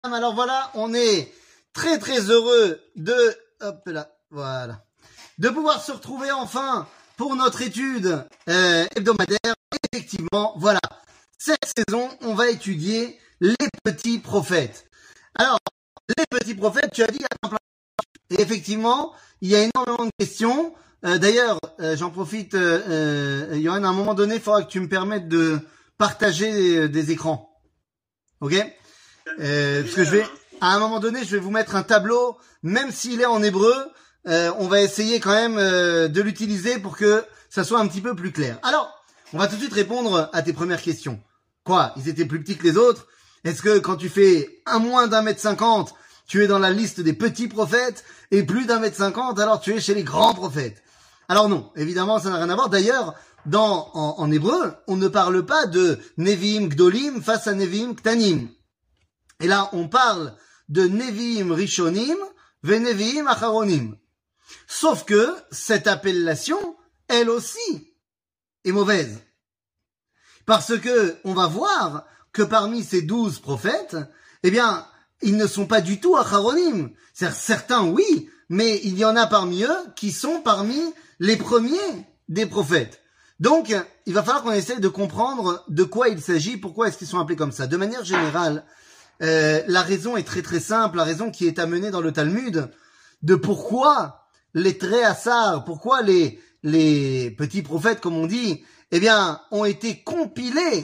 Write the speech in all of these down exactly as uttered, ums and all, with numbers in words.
Alors voilà, on est très très heureux de, hop là, voilà, de pouvoir se retrouver enfin pour notre étude euh, hebdomadaire. Effectivement, voilà, cette saison, on va étudier les petits prophètes. Alors, les petits prophètes, tu as dit, il y a un plein. Et effectivement, il y a énormément de questions. Euh, D'ailleurs, euh, j'en profite, euh, euh, Yoann, à un moment donné, il faudra que tu me permettes de partager des, des écrans. Ok? Euh, parce que je vais, à un moment donné, je vais vous mettre un tableau, même s'il est en hébreu, euh, on va essayer quand même euh, de l'utiliser pour que ça soit un petit peu plus clair. Alors, on va tout de suite répondre à tes premières questions. Quoi? Ils étaient plus petits que les autres? Est-ce que quand tu fais un moins d'un mètre cinquante, tu es dans la liste des petits prophètes, et plus d'un mètre cinquante, alors tu es chez les grands prophètes? Alors non, évidemment, ça n'a rien à voir. D'ailleurs, dans, en, en hébreu, on ne parle pas de Nevi'im Gdolim face à Nevi'im Ktanim. Et là, on parle de Nevi'im Rishonim ve Nevi'im Acharonim. Sauf que cette appellation, elle aussi, est mauvaise. Parce que on va voir que parmi ces douze prophètes, eh bien, ils ne sont pas du tout Acharonim. C'est-à-dire, certains, oui, mais il y en a parmi eux qui sont parmi les premiers des prophètes. Donc, il va falloir qu'on essaie de comprendre de quoi il s'agit, pourquoi est-ce qu'ils sont appelés comme ça. De manière générale, Euh, la raison est très très simple, la raison qui est amenée dans le Talmud de pourquoi les Tréhassar, pourquoi les les petits prophètes comme on dit, eh bien ont été compilés,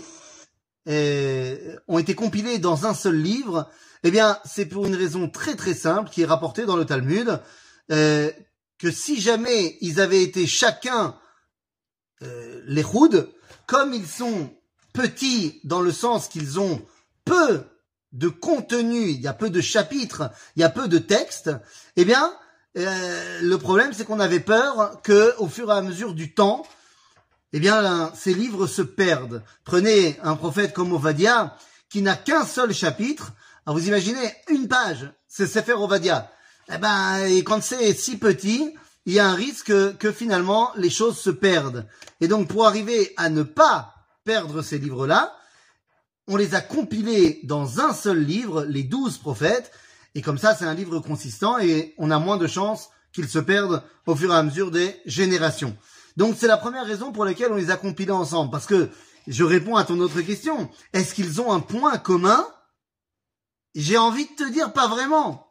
euh, ont été compilés dans un seul livre. Eh bien c'est pour une raison très très simple qui est rapportée dans le Talmud, euh, que si jamais ils avaient été chacun euh, les Choud, comme ils sont petits dans le sens qu'ils ont peu de contenu, il y a peu de chapitres, il y a peu de textes, eh bien, euh, le problème, c'est qu'on avait peur que, au fur et à mesure du temps, eh bien, là, ces livres se perdent. Prenez un prophète comme Ovadia, qui n'a qu'un seul chapitre. Alors, vous imaginez, une page, c'est Sefer Ovadia. Eh ben, et quand c'est si petit, il y a un risque que, que finalement, les choses se perdent. Et donc, pour arriver à ne pas perdre ces livres-là, on les a compilés dans un seul livre, les douze prophètes, et comme ça, c'est un livre consistant et on a moins de chances qu'ils se perdent au fur et à mesure des générations. Donc, c'est la première raison pour laquelle on les a compilés ensemble. Parce que, je réponds à ton autre question, est-ce qu'ils ont un point commun? J'ai envie de te dire pas vraiment.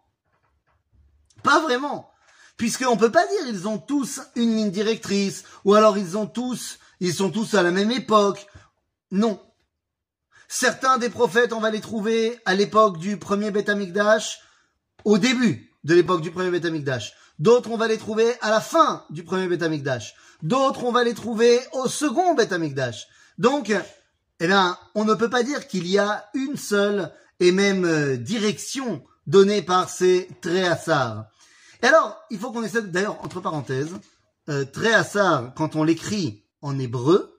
Pas vraiment. Puisqu'on peut pas dire ils ont tous une ligne directrice, ou alors ils ont tous, ils sont tous à la même époque. Non. Certains des prophètes, on va les trouver à l'époque du premier Beth Amikdash, au début de l'époque du premier Beth Amikdash. D'autres, on va les trouver à la fin du premier Beth Amikdash. D'autres, on va les trouver au second Beth Amikdash. Donc, eh bien, on ne peut pas dire qu'il y a une seule et même euh, direction donnée par ces Tréhassar. Et alors, il faut qu'on essaie, d'ailleurs, entre parenthèses, euh, Tréhassar, quand on l'écrit en hébreu,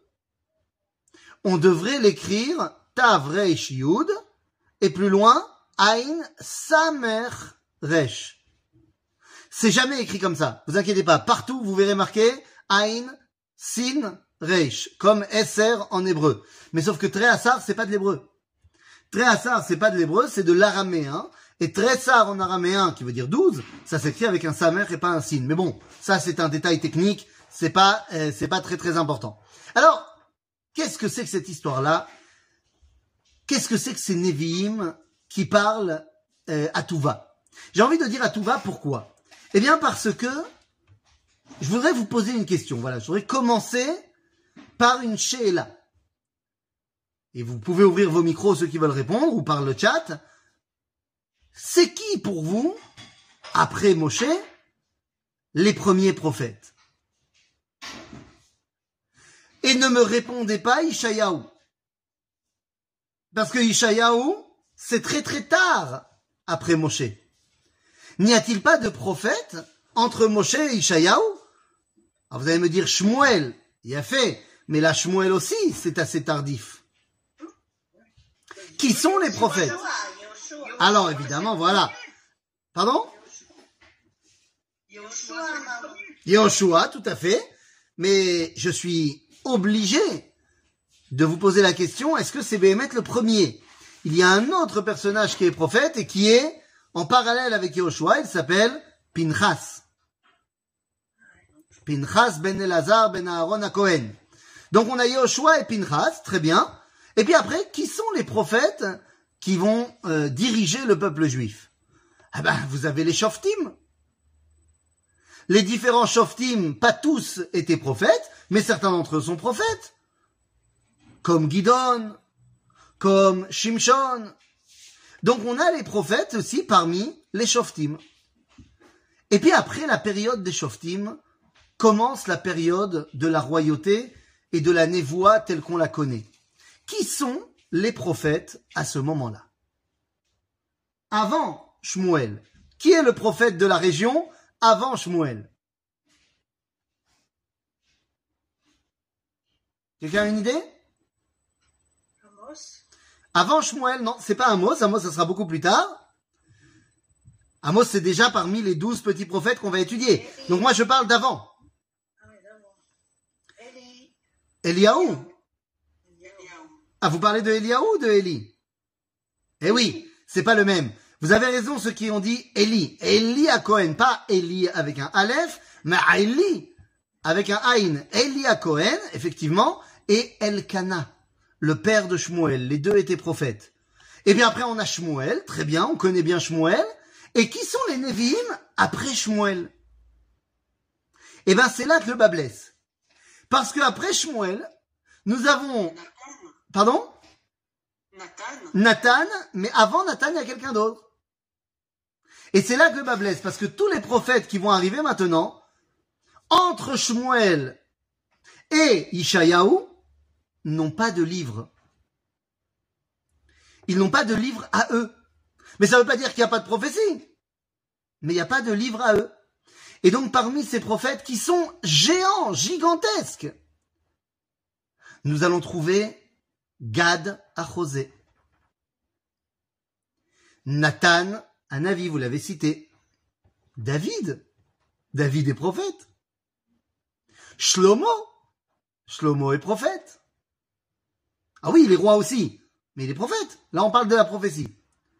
on devrait l'écrire Tav Reish Yud, et plus loin, Ain Samer Resh. C'est jamais écrit comme ça. Vous inquiétez pas. Partout, vous verrez marqué Ain Sin Reish, comme S R en hébreu. Mais sauf que Tréhassar, c'est pas de l'hébreu. Tréhassar, c'est pas de l'hébreu, c'est de l'araméen. Et Tréhassar en araméen, qui veut dire douze, ça s'écrit avec un Samer et pas un Sin. Mais bon, ça c'est un détail technique, c'est pas, euh, c'est pas très très important. Alors, qu'est-ce que c'est que cette histoire-là? Qu'est-ce que c'est que ces Nevi'im qui parlent euh, à tout va? J'ai envie de dire à tout va, pourquoi? Eh bien parce que je voudrais vous poser une question. Voilà, je voudrais commencer par une she'ela. Et vous pouvez ouvrir vos micros, ceux qui veulent répondre, ou par le chat. C'est qui pour vous, après Moshe, les premiers prophètes? Et ne me répondez pas Ishayahu. Parce que Ishayahu, c'est très très tard après Moshe. N'y a-t-il pas de prophète entre Moshe et Ishayahu? Alors vous allez me dire Shmuel, il a fait, mais la Shmuel aussi, c'est assez tardif. Qui sont les prophètes? Alors évidemment, voilà. Pardon? Yoshua, tout à fait. Mais je suis obligé de vous poser la question, est-ce que c'est Béhémet le premier? il y a un autre personnage qui est prophète et qui est en parallèle avec Yehoshua, il s'appelle Pinchas. Pinchas ben Elazar ben Aaron à Cohen. Donc on a Yehoshua et Pinchas, très bien. Et puis après, qui sont les prophètes qui vont euh, diriger le peuple juif? Ah ben, vous avez les Shoftim. Les différents Shoftim, pas tous étaient prophètes, mais certains d'entre eux sont prophètes. Comme Gidon, comme Shimshon. Donc on a les prophètes aussi parmi les Shoftim. Et puis après la période des Shoftim, commence la période de la royauté et de la névoie telle qu'on la connaît. Qui sont les prophètes à ce moment-là? Avant Shmuel, qui est le prophète de la région avant Shmuel? Quelqu'un a une idée? Amos. Avant Shmuel, non, c'est pas Amos, Amos ça sera beaucoup plus tard. Amos c'est déjà parmi les douze petits prophètes qu'on va étudier. Eli. Donc moi je parle d'avant. Ah oui, d'abord. Eli. Eliaou. Eliaou. Ah, vous parlez de Eliaou ou de Eli? Eh oui, c'est pas le même. Vous avez raison ceux qui ont dit Eli. Eli à Cohen, pas Eli avec un Aleph, mais Eli avec un Aïn. Eli à Cohen, effectivement, et Elkana, le père de Shmuel. Les deux étaient prophètes. Et bien après on a Shmuel, très bien, on connaît bien Shmuel. Et qui sont les Nevi'im après Shmuel? Eh ben c'est là que le bas blesse. Parce que après Shmuel, nous avons... Nathan. Pardon? Nathan. Nathan, mais avant Nathan, il y a quelqu'un d'autre. Et c'est là que le bas blesse, parce que tous les prophètes qui vont arriver maintenant, entre Shmuel et Ishayahu, n'ont pas de livre. Ils n'ont pas de livre à eux. Mais ça ne veut pas dire qu'il n'y a pas de prophétie. Mais il n'y a pas de livre à eux. Et donc parmi ces prophètes qui sont géants, gigantesques, nous allons trouver Gad à José. Nathan, un avis, vous l'avez cité. David. David est prophète. Shlomo. Shlomo est prophète. Ah oui, il est roi aussi. Mais il est prophète. Là, on parle de la prophétie.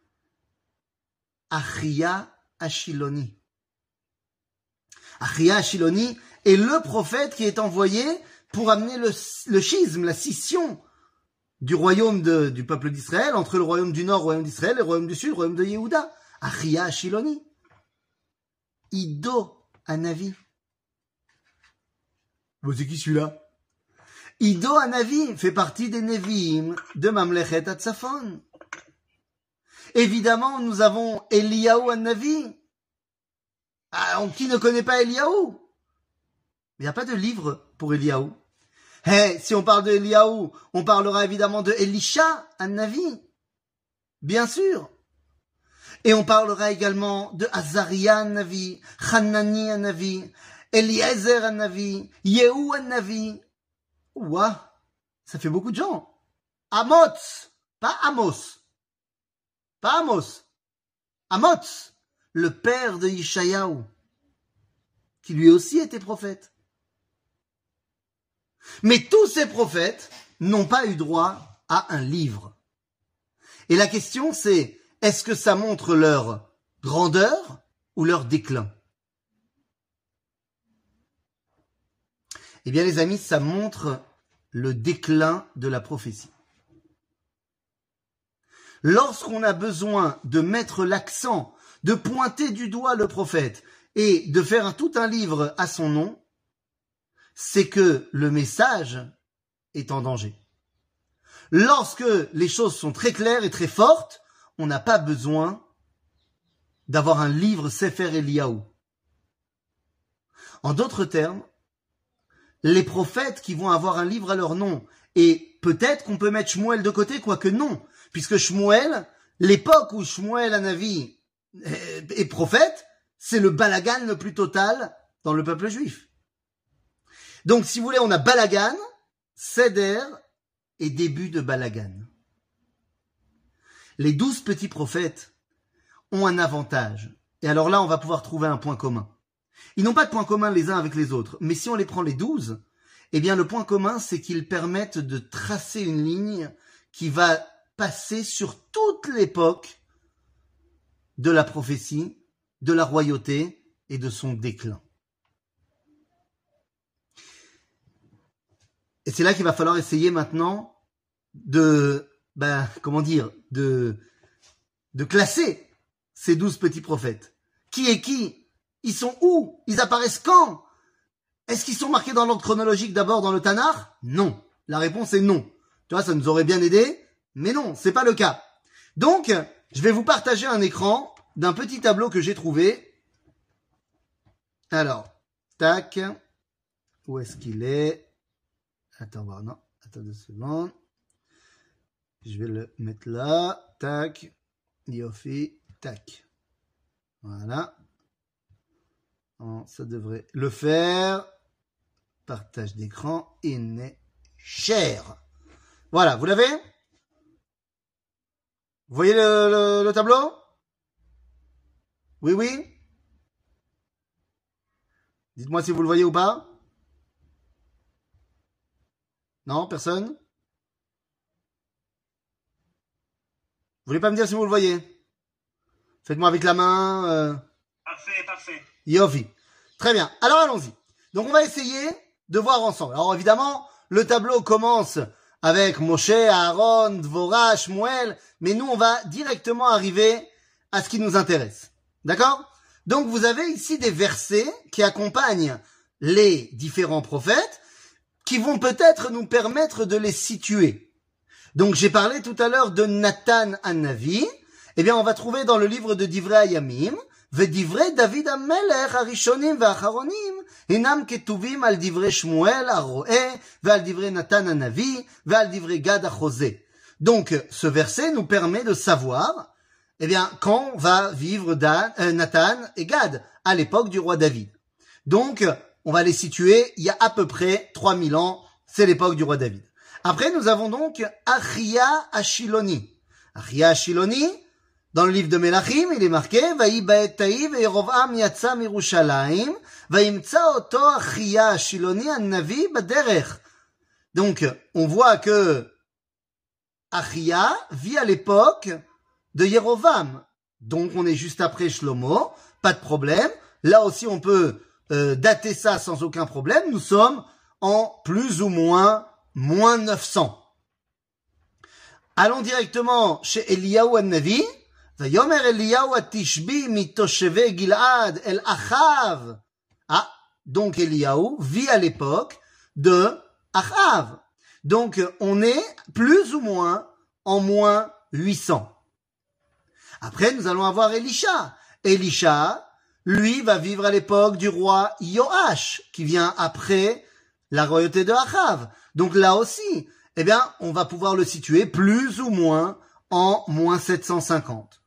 Achia Ashiloni. Achia Ashiloni est le prophète qui est envoyé pour amener le, le schisme, la scission du royaume de, du peuple d'Israël, entre le royaume du nord, le royaume d'Israël, et le royaume du sud, le royaume de Yehuda. Achia Ashiloni. Ido Hanavi. Bon, c'est qui celui-là? Ido Hanavi fait partie des Nevi'im de Mamlechet Hatzafon. Évidemment, nous avons Eliyahu Hanavi. Ah, qui ne connaît pas Eliyahu? Il n'y a pas de livre pour Eliyahu. Hey, si on parle de Eliyahu, on parlera évidemment de Elisha Hanavi. Bien sûr. Et on parlera également de Azaria Hanavi, Hanani Hanavi, Eliezer Hanavi, Yehu Hanavi. Ouah, ça fait beaucoup de gens. Amos, pas Amos. Pas Amos. Amos, le père de Ishayahu, qui lui aussi était prophète. Mais tous ces prophètes n'ont pas eu droit à un livre. Et la question c'est, est-ce que ça montre leur grandeur ou leur déclin? Eh bien les amis, ça montre le déclin de la prophétie. Lorsqu'on a besoin de mettre l'accent, de pointer du doigt le prophète et de faire tout un livre à son nom, c'est que le message est en danger. Lorsque les choses sont très claires et très fortes, on n'a pas besoin d'avoir un livre Sefer Eliyahu. En d'autres termes, les prophètes qui vont avoir un livre à leur nom, et peut-être qu'on peut mettre Shmuel de côté, quoique non, puisque Shmuel, l'époque où Shmuel Hanavi est prophète, c'est le balagan le plus total dans le peuple juif. Donc si vous voulez, on a balagan, seder et début de balagan. Les douze petits prophètes ont un avantage. Et alors là, on va pouvoir trouver un point commun. Ils n'ont pas de point commun les uns avec les autres. Mais si on les prend les douze, eh bien le point commun, c'est qu'ils permettent de tracer une ligne qui va passer sur toute l'époque de la prophétie, de la royauté et de son déclin. Et c'est là qu'il va falloir essayer maintenant de, ben, comment dire, de, de classer ces douze petits prophètes. Qui est qui? Ils sont où? Ils apparaissent quand? Est-ce qu'ils sont marqués dans l'ordre chronologique d'abord dans le Tanakh? Non. La réponse est non. Tu vois, ça nous aurait bien aidé, mais non, c'est pas le cas. Donc, je vais vous partager un écran d'un petit tableau que j'ai trouvé. Alors, tac. Où est-ce qu'il est? Attends, voir, non. Attends deux secondes. Je vais le mettre là. Tac. Yofi. Tac. Voilà. Bon, ça devrait le faire. Partage d'écran. Il est cher. Voilà, vous l'avez? Vous voyez le, le, le tableau? Oui, oui? Dites-moi si vous le voyez ou pas. Non, personne? Vous voulez pas me dire si vous le voyez? Faites-moi avec la main. Euh... Parfait, parfait. Yofi. Très bien. Alors allons-y. Donc on va essayer de voir ensemble. Alors évidemment, le tableau commence avec Moshe, Aaron, Dvorah, Shmuel, mais nous on va directement arriver à ce qui nous intéresse. D'accord? Donc vous avez ici des versets qui accompagnent les différents prophètes, qui vont peut-être nous permettre de les situer. Donc j'ai parlé tout à l'heure de Nathan Hanavi. Eh bien on va trouver dans le livre de Divrei Hayamim, ודברי דוד המלך הראשונים והאחרונים הינם כתובים על דברי שמואל הרועה ועל דברי נתן הנביא ועל דברי גד החוזה. Donc ce verset nous permet de savoir eh bien quand va vivre Dan, euh, Nathan et Gad à l'époque du roi David. Donc on va les situer il y a à peu près trois mille ans, c'est l'époque du roi David. Après nous avons donc Achia Ashiloni. Achia Ashiloni, dans le livre de Melachim, il est marqué Vayi ba'et ta'i veYerovam yatsa mirushalayim vayimtsa oto Achia Ashiloni an-navi baderech. Donc, on voit que Achia vit à l'époque de Yerovam. Donc, on est juste après Shlomo, pas de problème. Là aussi, on peut euh, dater ça sans aucun problème. Nous sommes en plus ou moins moins neuf cents. Allons directement chez Eliyahu an-Navi. ויאמר אליהו התשבי מתושבי גלעד אל Achav. Ah, donc Eliyahu vit à l'époque de Achav. Donc on est plus ou moins en moins huit cents. Après nous allons avoir Elisha. Elisha, lui, va vivre à l'époque du roi Yoash, qui vient après la royauté de Achav. Donc là aussi, eh bien, on va pouvoir le situer plus ou moins en moins sept cent cinquante.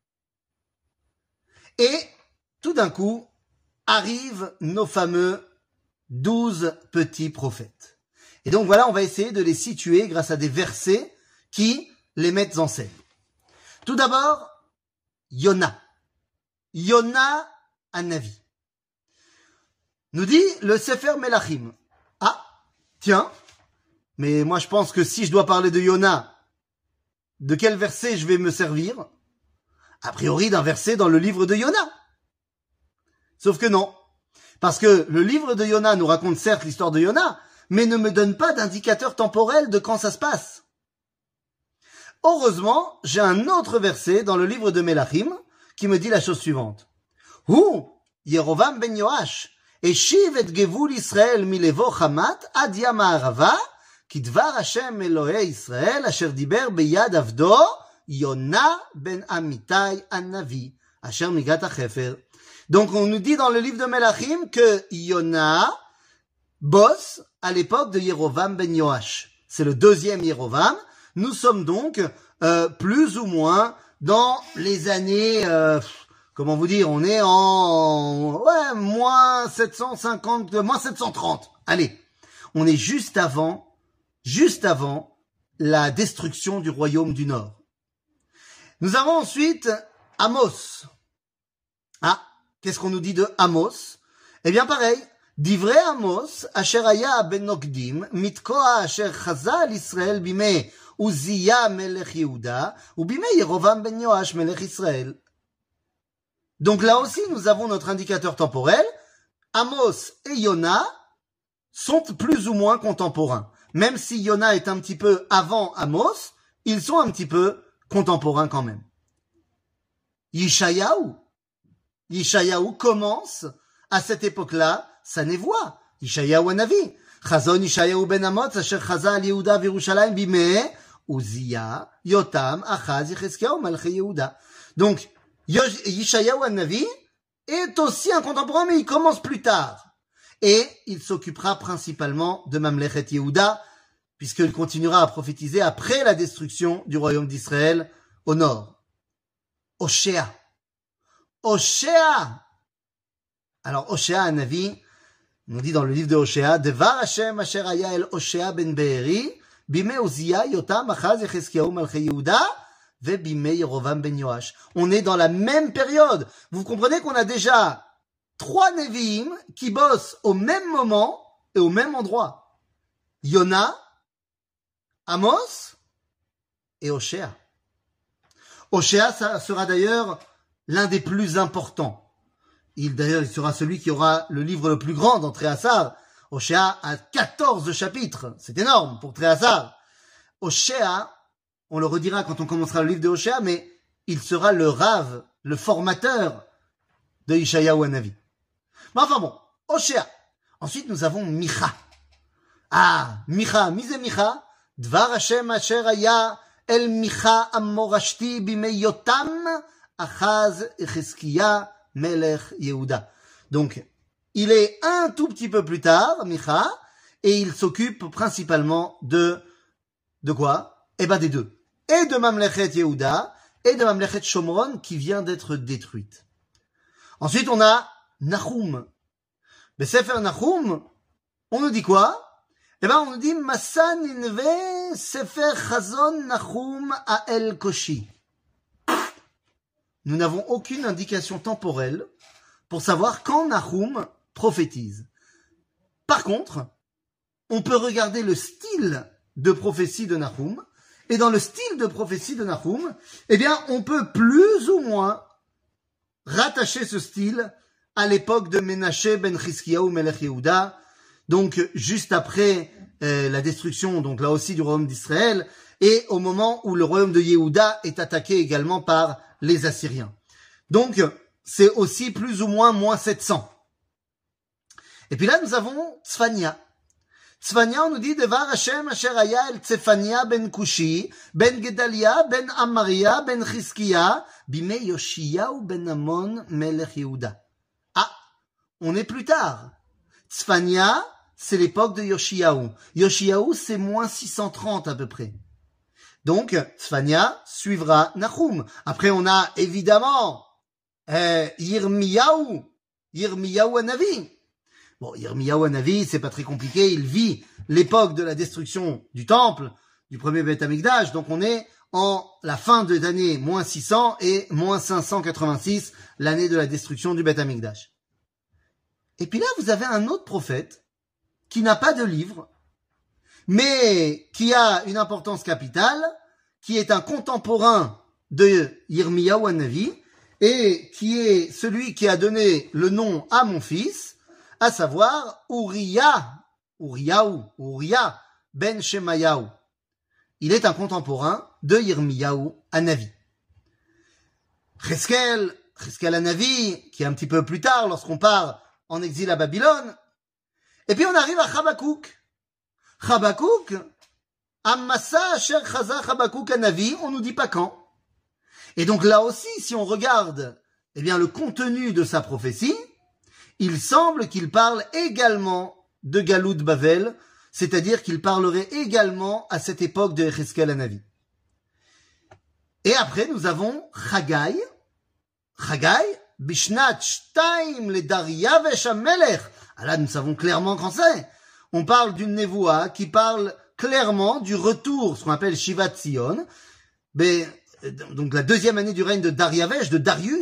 Et tout d'un coup, arrivent nos fameux douze petits prophètes. Et donc voilà, on va essayer de les situer grâce à des versets qui les mettent en scène. Tout d'abord, Yona. Yona Hanavi. Nous dit le Sefer Melachim. Ah, tiens, mais moi je pense que si je dois parler de Yona, de quel verset je vais me servir? A priori d'un verset dans le livre de Yona. Sauf que non. Parce que le livre de Yona nous raconte certes l'histoire de Yona, mais ne me donne pas d'indicateur temporel de quand ça se passe. Heureusement, j'ai un autre verset dans le livre de Melachim qui me dit la chose suivante. Hu, Yerovam ben Yoash, eshiv et gevul Israël milevo chamat ad yam ha'arava, ki dvar Hashem Elohei Israël asher diber beyad avdo, Yona ben Amitai Hanavi, asher migat hachefer. Donc on nous dit dans le livre de Melachim que Yona bosse à l'époque de Yerovam ben Yoash. C'est le deuxième Yerovam. Nous sommes donc euh, plus ou moins dans les années, euh, comment vous dire, on est en ouais moins sept cent cinquante, moins sept cent trente. Allez, on est juste avant, juste avant la destruction du royaume du Nord. Nous avons ensuite Amos. Ah, qu'est-ce qu'on nous dit de Amos? Eh bien pareil, Divrei Amos, asher haya ben nokdim, mitkoa asher chaza al Israël bimei Uzziya melech Yehuda, ou bimei Yerovam ben Yoash melech Israël. Donc là aussi, nous avons notre indicateur temporel. Amos et Yona sont plus ou moins contemporains. Même si Yona est un petit peu avant Amos, ils sont un petit peu contemporains quand même. Yishayahu. Yishayahu commence à cette époque-là sa névoie. Yishayahu Hanavi. Chazon Yishayahu ben Amoz asher chaza al Yehuda v'Yerushalayim bimei Uzziya, Yotam, Achaz, Yechezkiyahu, Malchei Yehuda. Donc, Yishayahu Hanavi est aussi un contemporain, mais il commence plus tard. Et il s'occupera principalement de Mamlechet Yehuda, puisqu'il continuera à prophétiser après la destruction du royaume d'Israël au nord. Oshéa. Oshéa. Alors, Oshéa Hanavi, on nous dit dans le livre de Oshéa, Devar Hashem asher haya el Oshéa ben Be'eri, bimei Uzziya, Yotam, Achaz, Yechezkiyahu, Malchei Yehuda, ve bimei Yerovam ben Yoash. On est dans la même période. Vous comprenez qu'on a déjà trois Nevi'im qui bossent au même moment et au même endroit. Yona, Amos et Oshéa. Oshéa sera d'ailleurs l'un des plus importants. Il d'ailleurs il sera celui qui aura le livre le plus grand dans Tréhassar. Oshéa a quatorze chapitres. C'est énorme pour Tréhassar. Oshéa, on le redira quand on commencera le livre de Oshéa, mais il sera le rave, le formateur de Yishayahu Hanavi. Mais enfin bon, Oshéa. Ensuite, nous avons Micha. Ah, Micha, mise Micha. Dvar Hashem asher haya el Micha amorashti bimei Yotam, Achaz, Yechezkiya, Melech Yehuda. Donc, il est un tout petit peu plus tard, Micha, et il s'occupe principalement de, de quoi? Eh ben, des deux. Et de Mamlechet Yehuda, et de Mamlechet Shomron, qui vient d'être détruite. Ensuite, on a Nahum. Le Sefer Nahum, on nous dit quoi? Eh ben, on nous dit Massa Ninve Sefer Chazon Nahum Ael Koshi. Nous n'avons aucune indication temporelle pour savoir quand Nahum prophétise. Par contre, on peut regarder le style de prophétie de Nahum, et dans le style de prophétie de Nahum, eh bien, on peut plus ou moins rattacher ce style à l'époque de Menaché ben Chizkiyahu Melech Yehuda, donc juste après euh, la destruction, donc là aussi du royaume d'Israël, et au moment où le royaume de Yehuda est attaqué également par les Assyriens. Donc, c'est aussi plus ou moins moins sept cents. Et puis là, nous avons Tzfania. Tzfania, on nous dit, Devar Hashem asher haya el Tzefania ben Kushi, ben Gedalia, ben Amaria, ben Chizkiya, bimei Yoshiyahu ben Amon, Melech Yehuda. Ah, on est plus tard. Tzfania, c'est l'époque de Yoshiyahu. Yoshiyahu, c'est moins six cent trente à peu près. Donc, Tzfania suivra Nahum. Après, on a évidemment euh, Yirmiyahu, Yirmiyahu Hanavi. Bon, Yirmiyahu Hanavi, c'est pas très compliqué. Il vit l'époque de la destruction du temple, du premier Beth Amikdash. Donc, on est en la fin de l'année moins six cents et moins cinq cent quatre-vingt-six, l'année de la destruction du Beth Amikdash. Et puis là, vous avez un autre prophète qui n'a pas de livre, mais qui a une importance capitale, qui est un contemporain de Yirmiyahu Hanavi, et qui est celui qui a donné le nom à mon fils, à savoir Uriah, Uriyahu, Uriah ben Shemayahu. Il est un contemporain de Yirmiyahu Hanavi. Cheskel, Cheskel Hanavi, qui est un petit peu plus tard lorsqu'on part en exil à Babylone. Et puis on arrive à Chabakouk. Chabakouk, Amasa Asher Chaza Chabakouk Hanavi, on nous dit pas quand. Et donc là aussi, si on regarde, eh bien, le contenu de sa prophétie, il semble qu'il parle également de Galout Bavel, c'est-à-dire qu'il parlerait également à cette époque de Cheskel Hanavi. Et après, nous avons Chagai. Chagai, Bishnat Shtaim le Daryavesh HaMelech. Ah là, nous savons clairement quand c'est. On parle d'une névoie qui parle clairement du retour, ce qu'on appelle Shivat Sion, mais, donc la deuxième année du règne de Daryavesh, de Darius,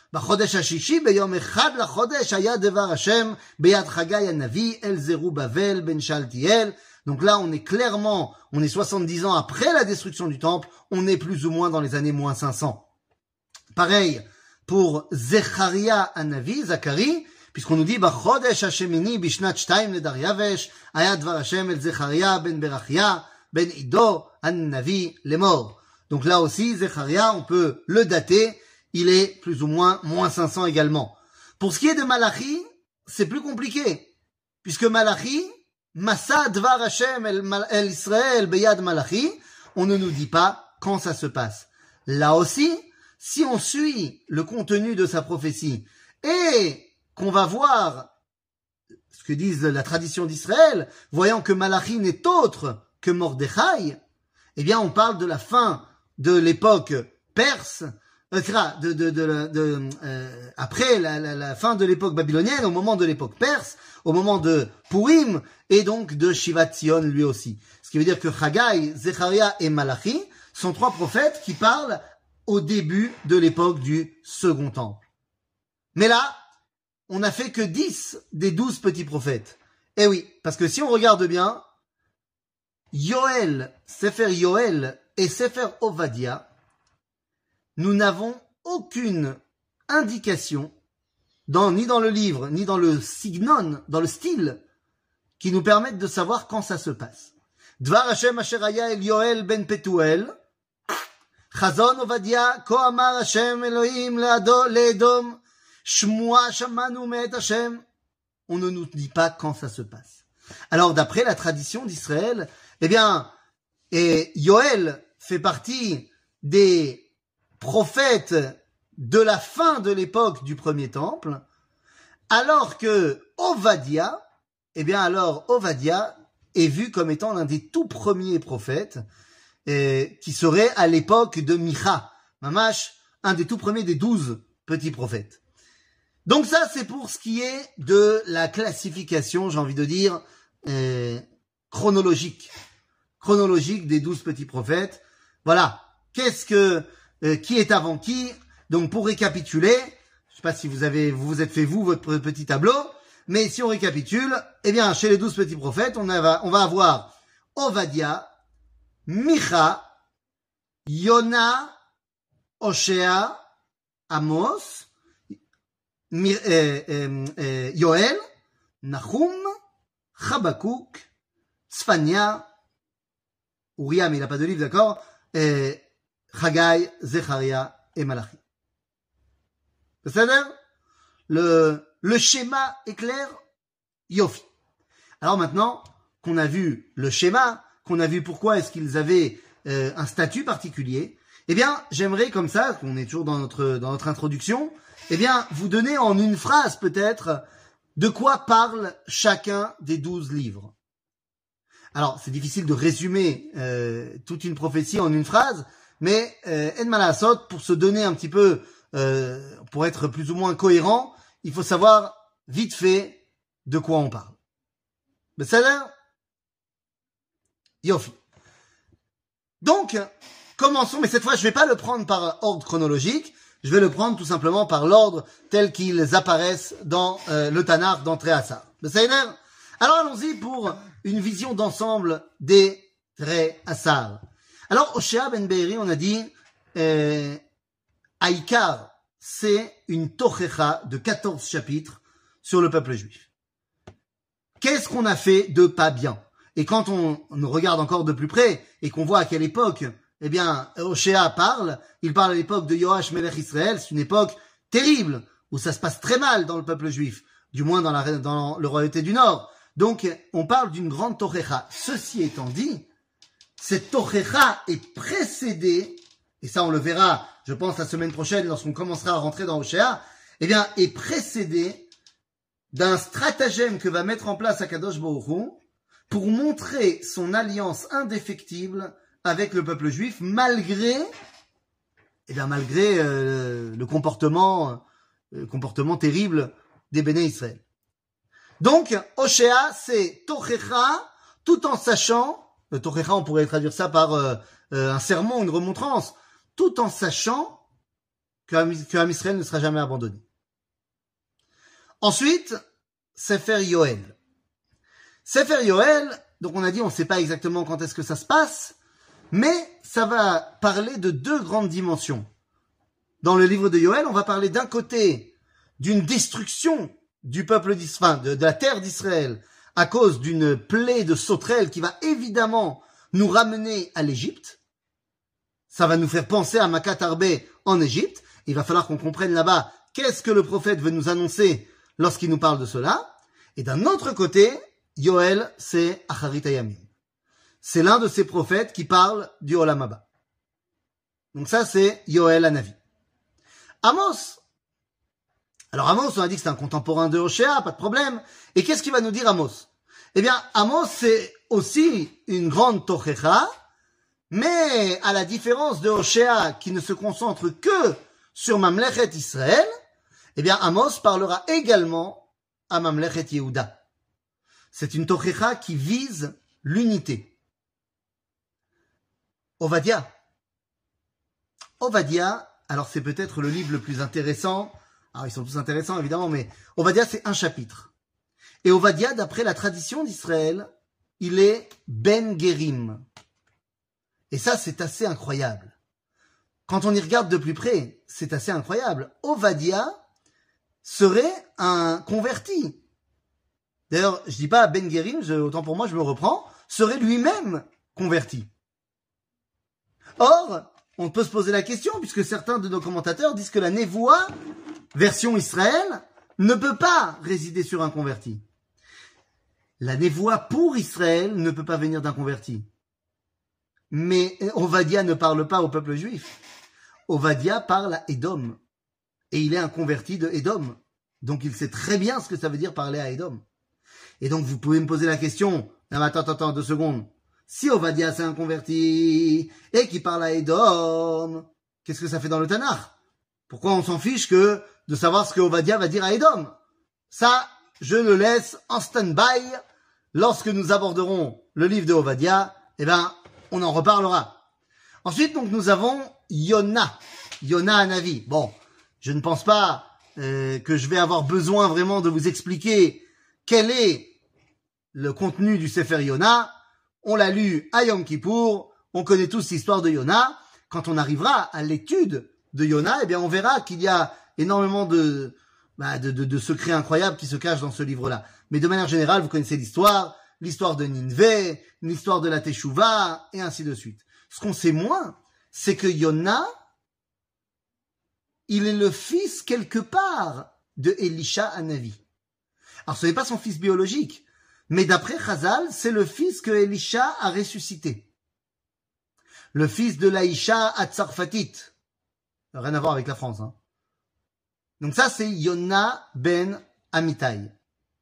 בחודש השישי ביום אחד לחודש היה דבר השם ביד חגי הנביא אל זרובבל בן שאלתיאל. Donc là, on est clairement, on est soixante-dix ans après la destruction du temple, on est plus ou moins dans les années moins cinq cents. Pareil pour Zecharia Hanavi, Zacharie, puisqu'on nous dit, Bachodesh Hashemini bishnat shtaim le Daryavesh, Ayat Dvar Hashem el Zecharia ben Berachia, ben Ido Hanavi lemor. Donc là aussi, Zecharia, on peut le dater, il est plus ou moins moins cinq cents également. Pour ce qui est de Malachi, c'est plus compliqué, puisque Malachi, Massa Dvar Hashem el Israël beyad Malachi, on ne nous dit pas quand ça se passe. Là aussi, si on suit le contenu de sa prophétie et qu'on va voir ce que disent la tradition d'Israël, voyant que Malachi n'est autre que Mordechai, eh bien on parle de la fin de l'époque perse, euh, de, de, de, de, de euh, après la, la, la fin de l'époque babylonienne, au moment de l'époque perse, au moment de Purim, et donc de Shivat Tzion lui aussi. Ce qui veut dire que Chagai, Zecharia et Malachi sont trois prophètes qui parlent au début de l'époque du second temple. Mais là, on n'a fait que dix des douze petits prophètes. Eh oui, parce que si on regarde bien, Yoël, Sefer Yoël et Sefer Ovadia, nous n'avons aucune indication, dans, ni dans le livre, ni dans le signon, dans le style, qui nous permettent de savoir quand ça se passe. Dvar Hashem asher haya el Yoël ben Petuel, Chazon Ovadia, Ko amar Hashem Elohim le'edom, Shmua shamanu me'et Hashem. On ne nous dit pas quand ça se passe. Alors, d'après la tradition d'Israël, eh bien, et Yoël fait partie des prophètes de la fin de l'époque du premier temple, alors que Ovadia, eh bien alors Ovadia est vu comme étant l'un des tout premiers prophètes, eh, qui serait à l'époque de Micha, Mamash, un des tout premiers des douze petits prophètes. Donc ça, c'est pour ce qui est de la classification, j'ai envie de dire, eh, chronologique, chronologique des douze petits prophètes. Voilà. Qu'est-ce que, euh, qui est avant qui? Donc pour récapituler, je sais pas si vous avez, vous vous êtes fait vous votre petit tableau, mais si on récapitule, eh bien chez les douze petits prophètes, on, a, on va avoir Ovadia, Micha, Yona, Oshéa, Amos, Mi, euh, euh, euh, Yoël, Nahum, Chabakouk, Tzfania, Uriah, mais il n'a pas de livre, d'accord, et Chagai, Zecharia et Malachi. C'est-à-dire, le, le schéma est clair, Yofi. Alors maintenant qu'on a vu le schéma, qu'on a vu pourquoi est-ce qu'ils avaient euh, un statut particulier, eh bien, j'aimerais comme ça, qu'on est toujours dans notre, dans notre introduction, eh bien, vous donner en une phrase peut-être de quoi parle chacun des douze livres. Alors, c'est difficile de résumer euh, toute une prophétie en une phrase, mais euh, En Malasot, pour se donner un petit peu, euh, pour être plus ou moins cohérent, il faut savoir vite fait de quoi on parle. Mais ça a l'air Yofi. Donc, commençons, mais cette fois, je vais pas le prendre par ordre chronologique, je vais le prendre tout simplement par l'ordre tel qu'ils apparaissent dans euh, le Tanakh d'entrée à ça. Mais ça a l'air. Alors allons-y pour une vision d'ensemble des Trei Asar. Alors, Oshéa ben Be'eri, on a dit, euh, Aïkar, c'est une Tochecha de quatorze chapitres sur le peuple juif. Qu'est-ce qu'on a fait de pas bien? Et quand on, on regarde encore de plus près et qu'on voit à quelle époque, eh bien, Oshéa parle, il parle à l'époque de Yoash Melech Israël, c'est une époque terrible, où ça se passe très mal dans le peuple juif, du moins dans, la, dans le royauté du Nord. Donc, on parle d'une grande Tochecha. Ceci étant dit, cette Tochecha est précédée, et ça on le verra, je pense, la semaine prochaine, lorsqu'on commencera à rentrer dans Oshéa, eh bien, est précédée d'un stratagème que va mettre en place Akadosh Baruch Hu pour montrer son alliance indéfectible avec le peuple juif, malgré, eh bien, malgré euh, le comportement, le comportement terrible des Béné Israël. Donc, Oshéa, c'est Tochecha, tout en sachant, euh, Tochecha, on pourrait traduire ça par euh, euh, un sermon, une remontrance, tout en sachant que Am Israël ne sera jamais abandonné. Ensuite, Sefer Yoel. Sefer Yoel, donc on a dit on ne sait pas exactement quand est-ce que ça se passe, mais ça va parler de deux grandes dimensions. Dans le livre de Yoel, on va parler d'un côté d'une destruction du peuple d'Israël, de, de la terre d'Israël, à cause d'une plaie de sauterelles qui va évidemment nous ramener à l'Égypte. Ça va nous faire penser à Makat Arbe en Égypte. Il va falloir qu'on comprenne là-bas qu'est-ce que le prophète veut nous annoncer lorsqu'il nous parle de cela. Et d'un autre côté, Yoel, c'est Acharit Hayamim. C'est l'un de ces prophètes qui parle du Olam Haba. Donc ça, c'est Yoel Hanavi. Amos. Alors Amos, on a dit que c'est un contemporain de Hoshea, pas de problème. Et qu'est-ce qu'il va nous dire Amos? Eh bien, Amos, c'est aussi une grande Tochecha, mais à la différence de Hoshea, qui ne se concentre que sur Mamlechet Israël, eh bien, Amos parlera également à Mamlechet Yehuda. C'est une Tochecha qui vise l'unité. Ovadia. Ovadia, alors c'est peut-être le livre le plus intéressant. Alors ils sont tous intéressants évidemment, mais Ovadia c'est un chapitre. Et Ovadia, d'après la tradition d'Israël, il est Ben Gerim. Et ça c'est assez incroyable. Quand on y regarde de plus près, c'est assez incroyable. Ovadia serait un converti. D'ailleurs, je dis pas Ben Gerim, je, autant pour moi je me reprends, serait lui-même converti. Or, on peut se poser la question, puisque certains de nos commentateurs disent que la Névoa, version Israël, ne peut pas résider sur un converti. La Névoa pour Israël ne peut pas venir d'un converti. Mais Ovadia ne parle pas au peuple juif. Ovadia parle à Édom. Et il est un converti de Édom. Donc il sait très bien ce que ça veut dire parler à Édom. Et donc vous pouvez me poser la question, non, attends, attends, attends, deux secondes. Si Ovadia c'est un converti et qui parle à Édom, qu'est-ce que ça fait dans le Tanakh? Pourquoi on s'en fiche que de savoir ce que Ovadia va dire à Édom? Ça, je le laisse en stand-by. Lorsque nous aborderons le livre de Ovadia, eh ben, on en reparlera. Ensuite, donc, nous avons Yona. Yona Hanavi. Bon, je ne pense pas euh, que je vais avoir besoin vraiment de vous expliquer quel est le contenu du Sefer Yona. On l'a lu à Yom Kippour, on connaît tous l'histoire de Yona. Quand on arrivera à l'étude de Yona, eh bien on verra qu'il y a énormément de, bah, de, de, de secrets incroyables qui se cachent dans ce livre-là. Mais de manière générale, vous connaissez l'histoire, l'histoire de Ninvé, l'histoire de la Teshuvah, et ainsi de suite. Ce qu'on sait moins, c'est que Yona, il est le fils quelque part de Elisha Hanavi. Alors ce n'est pas son fils biologique, mais d'après Chazal, c'est le fils que Elisha a ressuscité. Le fils de Laïcha Atzarfatit. Rien à voir avec la France. Hein. Donc ça, c'est Yona ben Amitai.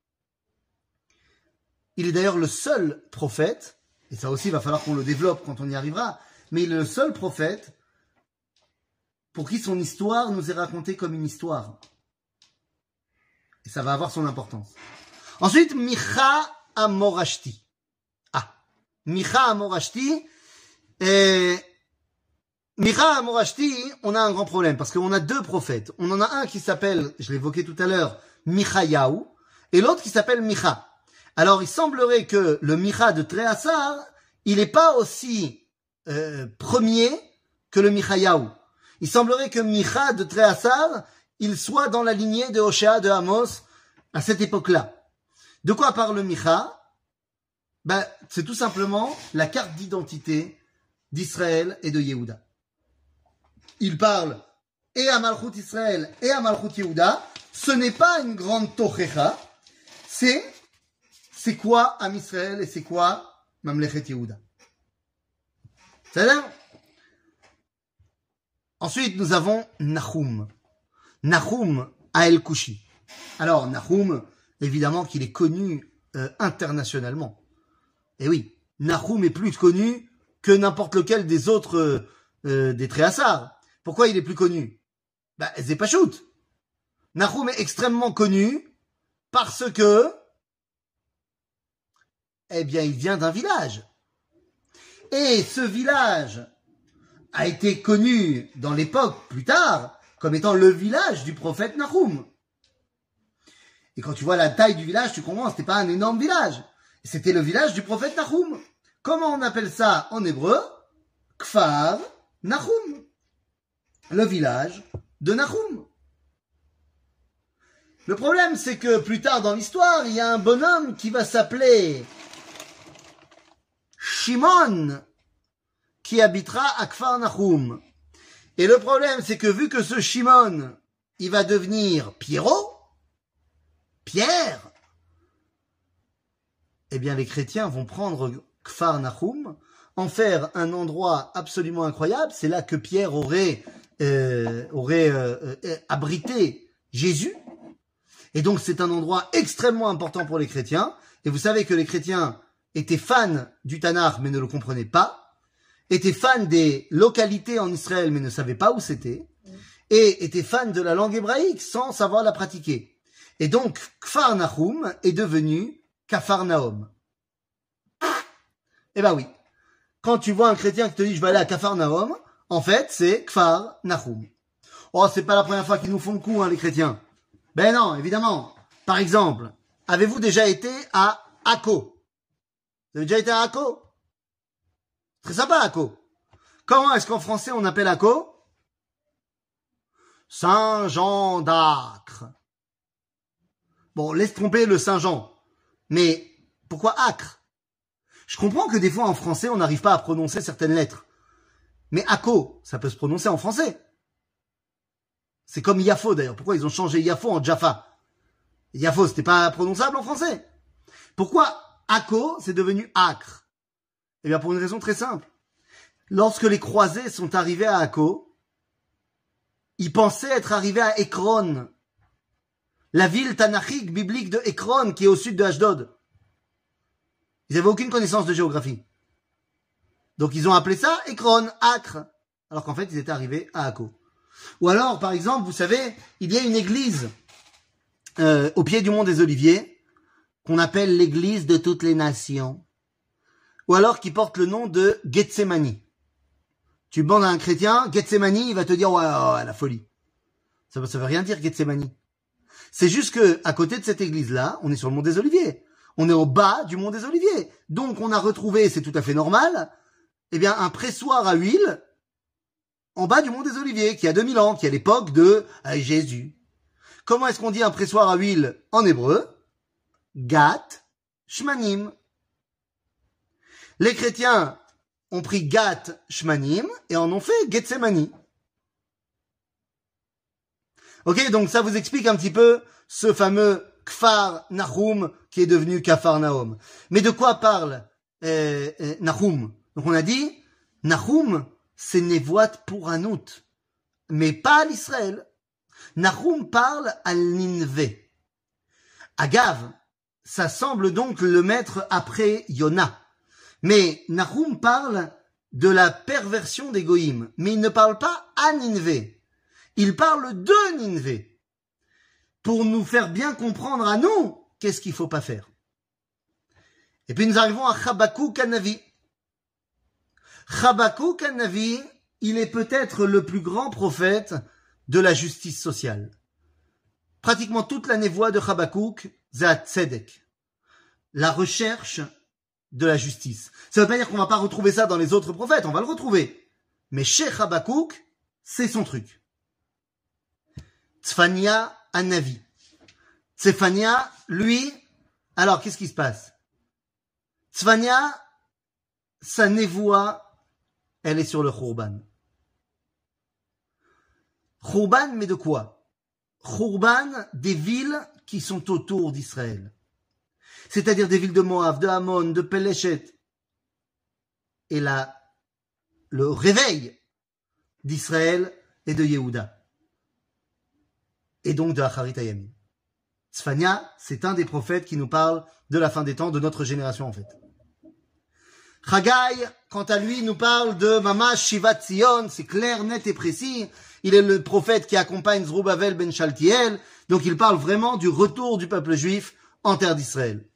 Il est d'ailleurs le seul prophète, et ça aussi, il va falloir qu'on le développe quand on y arrivera, mais il est le seul prophète pour qui son histoire nous est racontée comme une histoire. Et ça va avoir son importance. Ensuite, Micha Amorashti. Ah, Micha Amorashti. Et Micha Amorashti, on a un grand problème parce qu'on a deux prophètes. On en a un qui s'appelle, je l'évoquais tout à l'heure, Michayahu, et l'autre qui s'appelle Micha. Alors, il semblerait que le Micha de Tréhassar, il n'est pas aussi euh, premier que le Michayahu. Il semblerait que Micha de Tréhassar, il soit dans la lignée de Hoshea, de Amos, à cette époque-là. De quoi parle Micha? Ben, c'est tout simplement la carte d'identité d'Israël et de Yehuda. Il parle et à Malchut Israël et à Malchut Yehuda. Ce n'est pas une grande tochecha. C'est, c'est quoi Am Israël et c'est quoi Mamlechet Yehuda. C'est là. Ensuite, nous avons Nahum. Nahum à El Kushi. Alors, Nahum, évidemment qu'il est connu euh, internationalement. Et oui, Nahum est plus connu que n'importe lequel des autres euh, des Tréhassar. Pourquoi il est plus connu? Bah, c'est pas shoot. Nahum est extrêmement connu parce que, eh bien, il vient d'un village. Et ce village a été connu dans l'époque plus tard comme étant le village du prophète Nahum. Et quand tu vois la taille du village, tu comprends, c'était pas un énorme village. C'était le village du prophète Nahum. Comment on appelle ça en hébreu? Kfar Nahum. Le village de Nahum. Le problème, c'est que plus tard dans l'histoire, il y a un bonhomme qui va s'appeler Shimon, qui habitera à Kfar Nahum. Et le problème, c'est que vu que ce Shimon, il va devenir Pierrot, Pierre, eh bien les chrétiens vont prendre Kfar Nahum, en faire un endroit absolument incroyable. C'est là que Pierre aurait, euh, aurait euh, euh, abrité Jésus. Et donc c'est un endroit extrêmement important pour les chrétiens. Et vous savez que les chrétiens étaient fans du Tanakh mais ne le comprenaient pas, étaient fans des localités en Israël mais ne savaient pas où c'était, et étaient fans de la langue hébraïque sans savoir la pratiquer. Et donc Kfar Nahum est devenu Capharnaüm. Eh ben oui. Quand tu vois un chrétien qui te dit je vais aller à Capharnaüm, en fait c'est Kfar Nahum. Oh, c'est pas la première fois qu'ils nous font le coup, hein, les chrétiens. Ben non, évidemment. Par exemple, avez-vous déjà été à Akko? Vous avez déjà été à Akko? Très sympa, Akko. Comment est-ce qu'en français on appelle Akko? Saint-Jean d'Acre. Bon, laisse tromper le Saint-Jean. Mais pourquoi Acre? Je comprends que des fois en français on n'arrive pas à prononcer certaines lettres. Mais Akko, ça peut se prononcer en français. C'est comme Yafo d'ailleurs. Pourquoi ils ont changé Yafo en Jaffa? Yafo, c'était pas prononçable en français. Pourquoi Akko, c'est devenu Acre? Eh bien pour une raison très simple. Lorsque les croisés sont arrivés à Akko, ils pensaient être arrivés à Ekron, la ville tanachique biblique de Ekron qui est au sud de Ashdod. Ils n'avaient aucune connaissance de géographie. Donc ils ont appelé ça Ekron, Acre, alors qu'en fait ils étaient arrivés à Akko. Ou alors, par exemple, vous savez, il y a une église euh, au pied du mont des Oliviers qu'on appelle l'église de toutes les nations, ou alors qui porte le nom de Gethsemane. Tu demandes à un chrétien, Gethsemane, il va te dire ouais, ouais, la folie. Ça, ça veut rien dire Gethsemane. C'est juste que à côté de cette église-là, on est sur le mont des Oliviers. On est au bas du mont des Oliviers. Donc on a retrouvé, c'est tout à fait normal, eh bien un pressoir à huile en bas du mont des Oliviers, qui a deux mille ans, qui est à l'époque de euh, Jésus. Comment est-ce qu'on dit un pressoir à huile en hébreu? Gat Shmanim. Les chrétiens ont pris Gat Shmanim et en ont fait Gethsemane. Ok, donc ça vous explique un petit peu ce fameux Kfar Nahum qui est devenu Capharnaüm. Mais de quoi parle euh, euh, Nahum? Donc on a dit, Nahum, c'est Nevoat pour Hanout, mais pas à l'Israël. Nahum parle à Ninvé. Agav, ça semble donc le mettre après Yona. Mais Nahum parle de la perversion des Goïm, mais il ne parle pas à Ninvé. Il parle de Ninvé. Pour nous faire bien comprendre à nous, qu'est-ce qu'il faut pas faire. Et puis nous arrivons à Habakkuk Hanavi. Habakkuk Hanavi, il est peut-être le plus grand prophète de la justice sociale. Pratiquement toute la névoie de Habakkuk, c'est à Tzedek, la recherche de la justice. Ça veut pas dire qu'on va pas retrouver ça dans les autres prophètes, on va le retrouver. Mais chez Habakkuk, c'est son truc. Tzfania Hanavi. Tzfania, lui, alors qu'est-ce qui se passe? Tzfania, sa névoie, elle est sur le Khurban. Khurban, mais de quoi? Khurban des villes qui sont autour d'Israël. C'est-à-dire des villes de Moab, de Ammon, de Peleshet. Et là, le réveil d'Israël et de Yehuda. Et donc de Acharit Hayamim. Tzfania, c'est un des prophètes qui nous parle de la fin des temps, de notre génération en fait. Chagai, quant à lui, nous parle de Mamash Shivat Tzion, c'est clair, net et précis. Il est le prophète qui accompagne Zerubbabel ben Shaltiel, donc il parle vraiment du retour du peuple juif en terre d'Israël.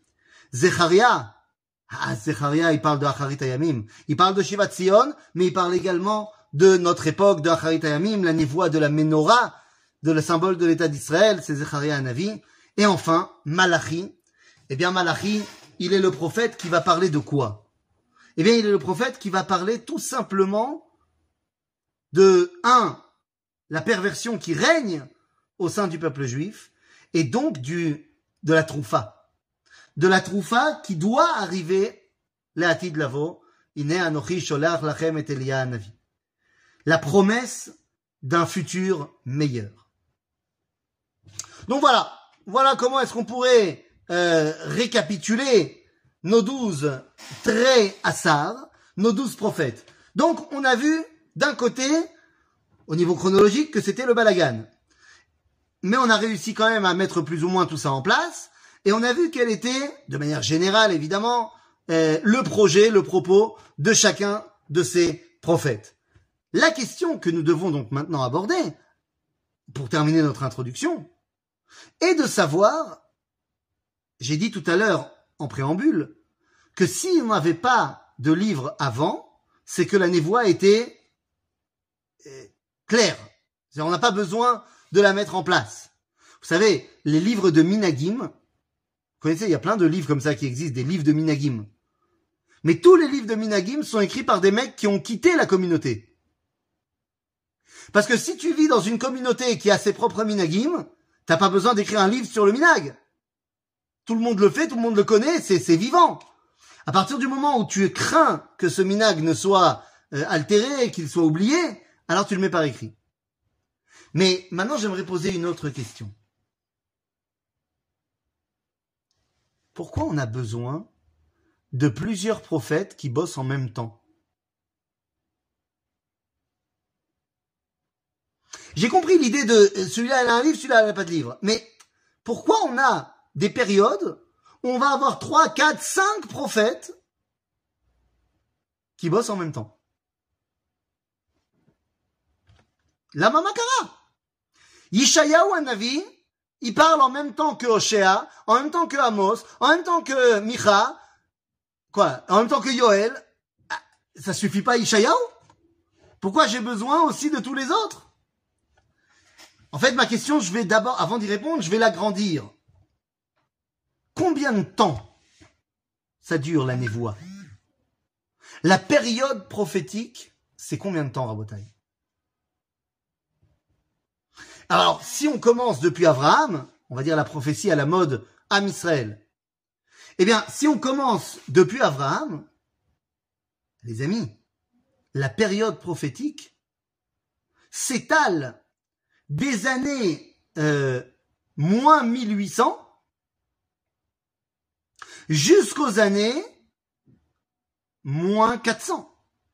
Zecharia, ah, Zecharia, il parle de Acharit Hayamim. Il parle de Shivat Tzion, mais il parle également de notre époque, de Acharit Hayamim, la névoie de la Menorah, de le symbole de l'État d'Israël, c'est Zecharia Hanavi. Et enfin, Malachi. Eh bien, Malachi, il est le prophète qui va parler de quoi? Eh bien, il est le prophète qui va parler tout simplement de, un, la perversion qui règne au sein du peuple juif, et donc du, de la troufa. De la troufa qui doit arriver, l'Atid Lavo, Ine Anochi Sholach Lachem et Elia Hanavi. La promesse d'un futur meilleur. Donc voilà, voilà comment est-ce qu'on pourrait euh, récapituler nos douze traits Assar, nos douze prophètes. Donc on a vu d'un côté, au niveau chronologique, que c'était le balagan. Mais on a réussi quand même à mettre plus ou moins tout ça en place, et on a vu quel était, de manière générale évidemment, euh, le projet, le propos de chacun de ces prophètes. La question que nous devons donc maintenant aborder, pour terminer notre introduction, est de savoir, j'ai dit tout à l'heure en préambule, que si on n'avait pas de livre avant, c'est que la névoie était euh, claire. C'est-à-dire, on n'a pas besoin de la mettre en place. Vous savez, les livres de Minagim, vous connaissez, il y a plein de livres comme ça qui existent, des livres de Minagim. Mais tous les livres de Minagim sont écrits par des mecs qui ont quitté la communauté. Parce que si tu vis dans une communauté qui a ses propres Minagim, t'as pas besoin d'écrire un livre sur le Minag. Tout le monde le fait, tout le monde le connaît, c'est, c'est vivant. À partir du moment où tu crains que ce Minag ne soit euh, altéré, qu'il soit oublié, alors tu le mets par écrit. Mais maintenant, j'aimerais poser une autre question. Pourquoi on a besoin de plusieurs prophètes qui bossent en même temps? J'ai compris l'idée de celui-là, il a un livre, celui-là, il n'a pas de livre. Mais pourquoi on a des périodes où on va avoir trois, quatre, cinq prophètes qui bossent en même temps? La Mamakara. Yishayahu Hanavi, il parle en même temps que Hoshea, en même temps que Amos, en même temps que Micha, quoi, en même temps que Yoël. Ça suffit pas Yishayahu? Pourquoi j'ai besoin aussi de tous les autres? En fait, ma question, je vais d'abord, avant d'y répondre, je vais l'agrandir. Combien de temps ça dure la névoie? La période prophétique, c'est combien de temps, Rabotai? Alors, si on commence depuis Abraham, on va dire la prophétie à la mode Am Israël. Eh bien, si on commence depuis Abraham, les amis, la période prophétique s'étale des années euh, moins mille huit cents jusqu'aux années moins quatre cents.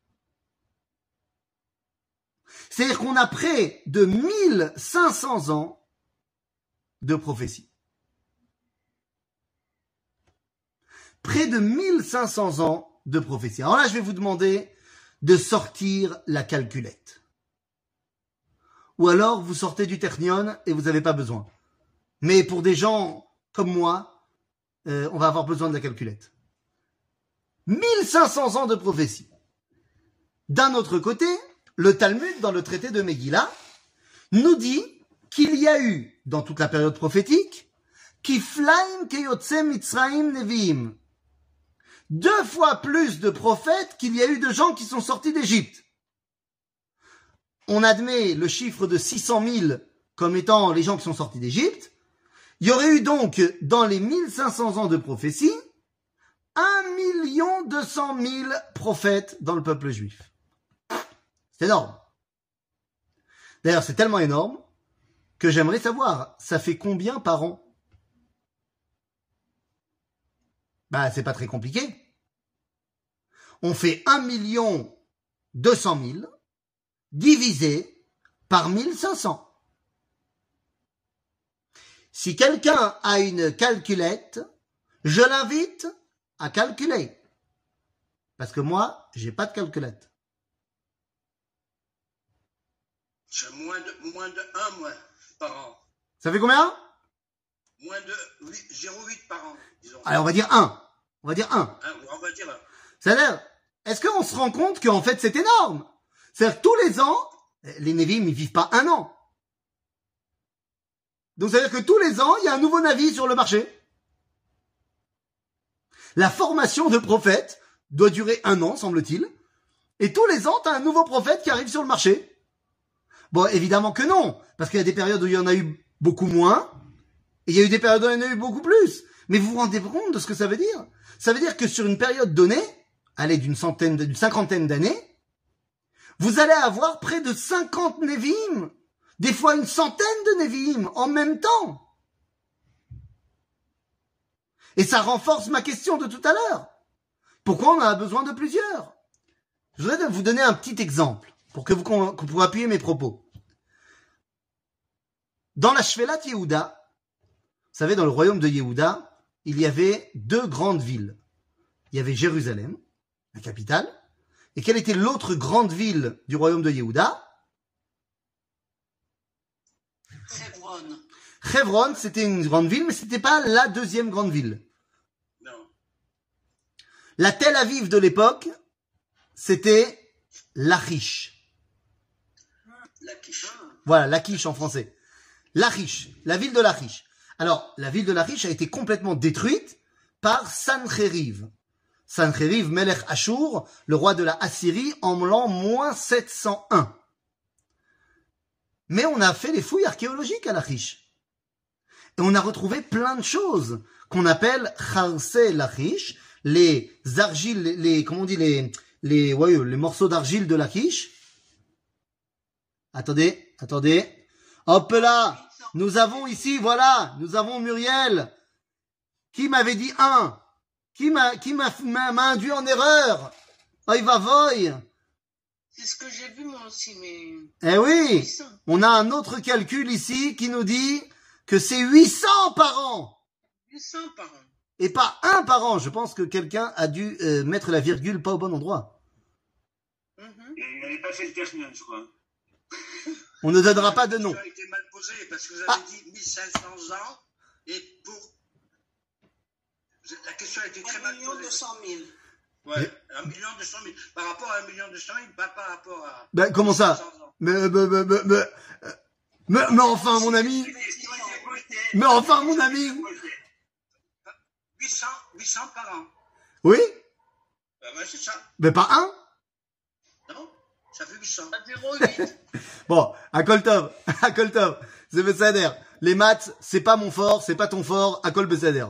C'est-à-dire qu'on a près de mille cinq cents ans de prophétie. Près de mille cinq cents ans de prophétie. Alors là, je vais vous demander de sortir la calculette. Ou alors, vous sortez du Ternion et vous n'avez pas besoin. Mais pour des gens comme moi, euh, on va avoir besoin de la calculette. mille cinq cents ans de prophétie. D'un autre côté, le Talmud, dans le traité de Megillah, nous dit qu'il y a eu, dans toute la période prophétique, Kiflaim keyotse Mitzraim neviim. Deux fois plus de prophètes qu'il y a eu de gens qui sont sortis d'Égypte. On admet le chiffre de six cent mille comme étant les gens qui sont sortis d'Égypte. Il y aurait eu donc, dans les mille cinq cents ans de prophétie, un million deux cent mille prophètes dans le peuple juif. C'est énorme. D'ailleurs, c'est tellement énorme que j'aimerais savoir, ça fait combien par an? Bah, c'est pas très compliqué. On fait un million deux cent mille divisé par mille cinq cents. Si quelqu'un a une calculette, je l'invite à calculer. Parce que moi, j'ai pas de calculette. J'ai moins de, moins de un, moi, par an. Ça fait combien? Moins de zéro virgule huit par an, disons. Allez, on va dire un. On va dire un. Hein, on va dire un. C'est-à-dire, est-ce qu'on se rend compte qu'en fait c'est énorme? C'est-à-dire que tous les ans, les Nevi'im, ils vivent pas un an. Donc ça veut dire que tous les ans, il y a un nouveau Navi sur le marché. La formation de prophète doit durer un an, semble-t-il. Et tous les ans, tu as un nouveau prophète qui arrive sur le marché. Bon, évidemment que non. Parce qu'il y a des périodes où il y en a eu beaucoup moins. Et il y a eu des périodes où il y en a eu beaucoup plus. Mais vous vous rendez compte de ce que ça veut dire? Ça veut dire que sur une période donnée, allez, d'une centaine, d'une cinquantaine d'années, vous allez avoir près de cinquante Nevi'im. Des fois une centaine de Nevi'im en même temps. Et ça renforce ma question de tout à l'heure. Pourquoi on a besoin de plusieurs? Je voudrais vous donner un petit exemple pour que vous, que vous appuyiez mes propos. Dans la Shvelat Yehuda, vous savez, dans le royaume de Yehuda, il y avait deux grandes villes. Il y avait Jérusalem, la capitale. Et quelle était l'autre grande ville du royaume de Yehuda? Hebron. Hebron, c'était une grande ville, mais c'était pas la deuxième grande ville. Non. La Tel Aviv de l'époque, c'était Lachish. Lachish. Voilà, Lachish en français. Lachish, la ville de Lachish. Alors, la ville de Lachish a été complètement détruite par Sancheriv. Sancheriv, Melech Ashur, le roi de la Assyrie, en l'an moins sept cent un. Mais on a fait les fouilles archéologiques à Lachish. Et on a retrouvé plein de choses qu'on appelle Charsei Lachish, les argiles, les, les comment on dit, les, les, ouais, les morceaux d'argile de Lachish. Attendez, attendez. Hop là! Nous avons ici, voilà, nous avons Muriel, qui m'avait dit un, qui m'a, qui m'a, m'a induit en erreur. Oy va voy. C'est ce que j'ai vu moi aussi, mais... Eh oui, on a un autre calcul ici qui nous dit que c'est huit cents par an. huit cents par an. Et pas un par an. Je pense que quelqu'un a dû euh, mettre la virgule pas au bon endroit. Mm-hmm. Il n'avait pas fait le terminal, je crois. On ne donnera pas de nom. Ça a été mal posé parce que vous avez Ah. dit mille cinq cents ans et pour. La question a été très Un mal million posée. deux cent mille. Ouais, un million deux cent mille. Par rapport à un million deux cent mille, pas par rapport à. Ben, comment ça? cinq cents ans. Mais, mais, mais, mais, mais, mais, mais enfin, mon ami. Mais enfin, mon ami. huit cents, huit cents par an. Oui? Ben, ouais, c'est ça. Mais pas un? Non? Ça fait huit cents. À zéro virgule huit. Bon, à Koltov, à Koltov, c'est Bessader. Les maths, c'est pas mon fort, c'est pas ton fort, à Kol Bessader.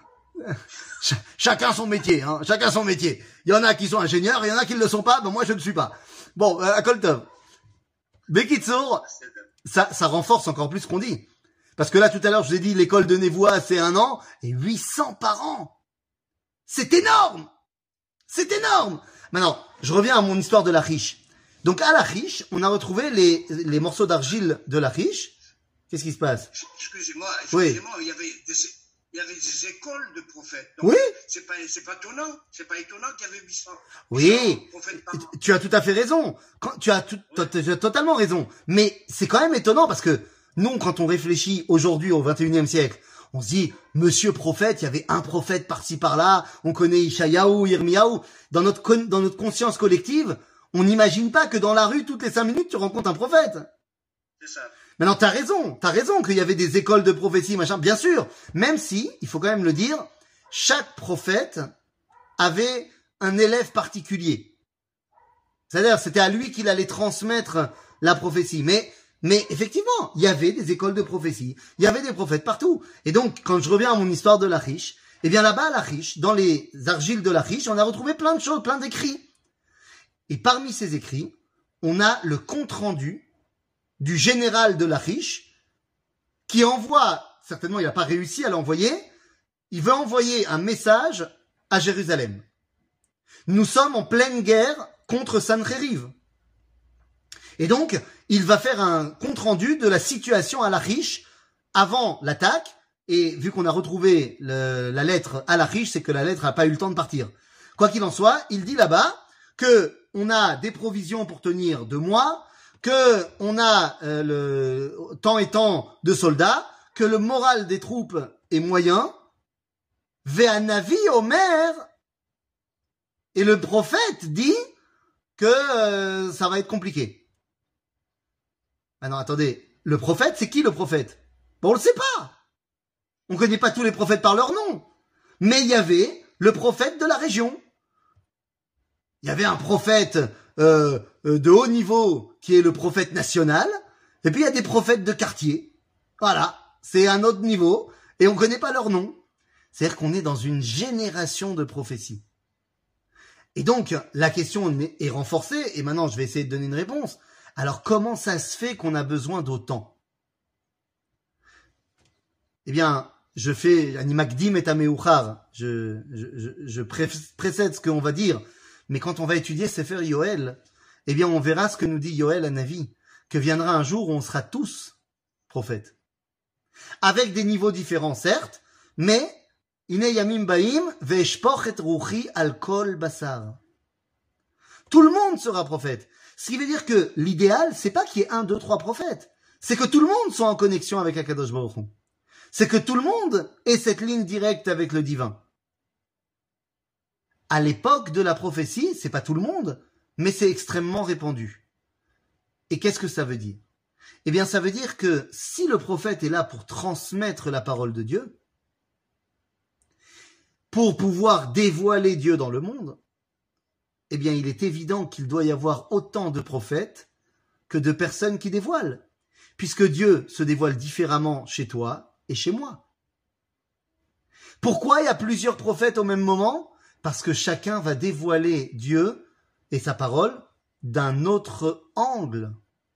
Ch- chacun son métier, hein, chacun son métier. Il y en a qui sont ingénieurs, il y en a qui ne le sont pas, ben moi je ne le suis pas. Bon, euh, à Koltov. Bekitsour, ça, ça renforce encore plus ce qu'on dit. Parce que là, tout à l'heure, je vous ai dit, l'école de Névois, c'est un an, et huit cents par an. C'est énorme! C'est énorme! Maintenant, je reviens à mon histoire de Lachish. Donc, à Lachish, on a retrouvé les, les morceaux d'argile de Lachish. Qu'est-ce qui se passe? Excusez-moi, Oui. excusez-moi, il y avait des, il y avait des écoles de prophètes. Donc, Oui. C'est pas, c'est pas étonnant. C'est pas étonnant qu'il y avait huit cents. Oui. huit cents prophètes par an. Tu as tout à fait raison. Quand, tu as tout, tu as totalement raison. Mais c'est quand même étonnant parce que nous, quand on réfléchit aujourd'hui au vingt et unième siècle, on se dit, monsieur prophète, il y avait un prophète par-ci par-là, on connaît Ishayahu, Yirmiyahu. Dans notre, con- dans notre conscience collective, on n'imagine pas que dans la rue, toutes les cinq minutes, tu rencontres un prophète. C'est ça. Maintenant, t'as raison, t'as raison qu'il y avait des écoles de prophétie, machin, bien sûr. Même si, il faut quand même le dire, chaque prophète avait un élève particulier. C'est-à-dire, c'était à lui qu'il allait transmettre la prophétie. Mais, mais effectivement, il y avait des écoles de prophétie. Il y avait des prophètes partout. Et donc, quand je reviens à mon histoire de Lachish, eh bien là-bas, à Lachish, dans les argiles de Lachish, on a retrouvé plein de choses, plein d'écrits. Et parmi ces écrits, on a le compte-rendu du général de Lachish qui envoie, certainement il n'a pas réussi à l'envoyer, il veut envoyer un message à Jérusalem. Nous sommes en pleine guerre contre Sancheriv. Et donc, il va faire un compte-rendu de la situation à Lachish avant l'attaque, et vu qu'on a retrouvé le, la lettre à Lachish, c'est que la lettre n'a pas eu le temps de partir. Quoi qu'il en soit, il dit là-bas que on a des provisions pour tenir deux mois, que on a euh, le tant et tant de soldats, que le moral des troupes est moyen. Ve'anavi Omer, et le prophète dit, que euh, ça va être compliqué. Ah non, attendez, le prophète, c'est qui le prophète? Bon, on le sait pas. On connaît pas tous les prophètes par leur nom. Mais il y avait le prophète de la région. Il y avait un prophète euh, de haut niveau qui est le prophète national. Et puis il y a des prophètes de quartier. Voilà, c'est un autre niveau. Et on connaît pas leur nom. C'est-à-dire qu'on est dans une génération de prophéties. Et donc, la question est renforcée. Et maintenant, je vais essayer de donner une réponse. Alors, comment ça se fait qu'on a besoin d'autant? Eh bien, je fais animakdim et ameuchar. Je, je, je, je précède ce qu'on va dire. Mais quand on va étudier Sefer Yoël, eh bien, on verra ce que nous dit Yoël à Navi, que viendra un jour où on sera tous prophètes. Avec des niveaux différents, certes, mais Ine yamim baim ve'eshpoch et ruchi al kol basar. Tout le monde sera prophète. Ce qui veut dire que l'idéal, c'est pas qu'il y ait un, deux, trois prophètes. C'est que tout le monde soit en connexion avec Akadosh Baruch Hu. C'est que tout le monde ait cette ligne directe avec le divin. À l'époque de la prophétie, c'est pas tout le monde, mais c'est extrêmement répandu. Et qu'est-ce que ça veut dire? Eh bien, ça veut dire que si le prophète est là pour transmettre la parole de Dieu, pour pouvoir dévoiler Dieu dans le monde, eh bien, il est évident qu'il doit y avoir autant de prophètes que de personnes qui dévoilent, puisque Dieu se dévoile différemment chez toi et chez moi. Pourquoi il y a plusieurs prophètes au même moment? Parce que chacun va dévoiler Dieu et sa parole d'un autre angle.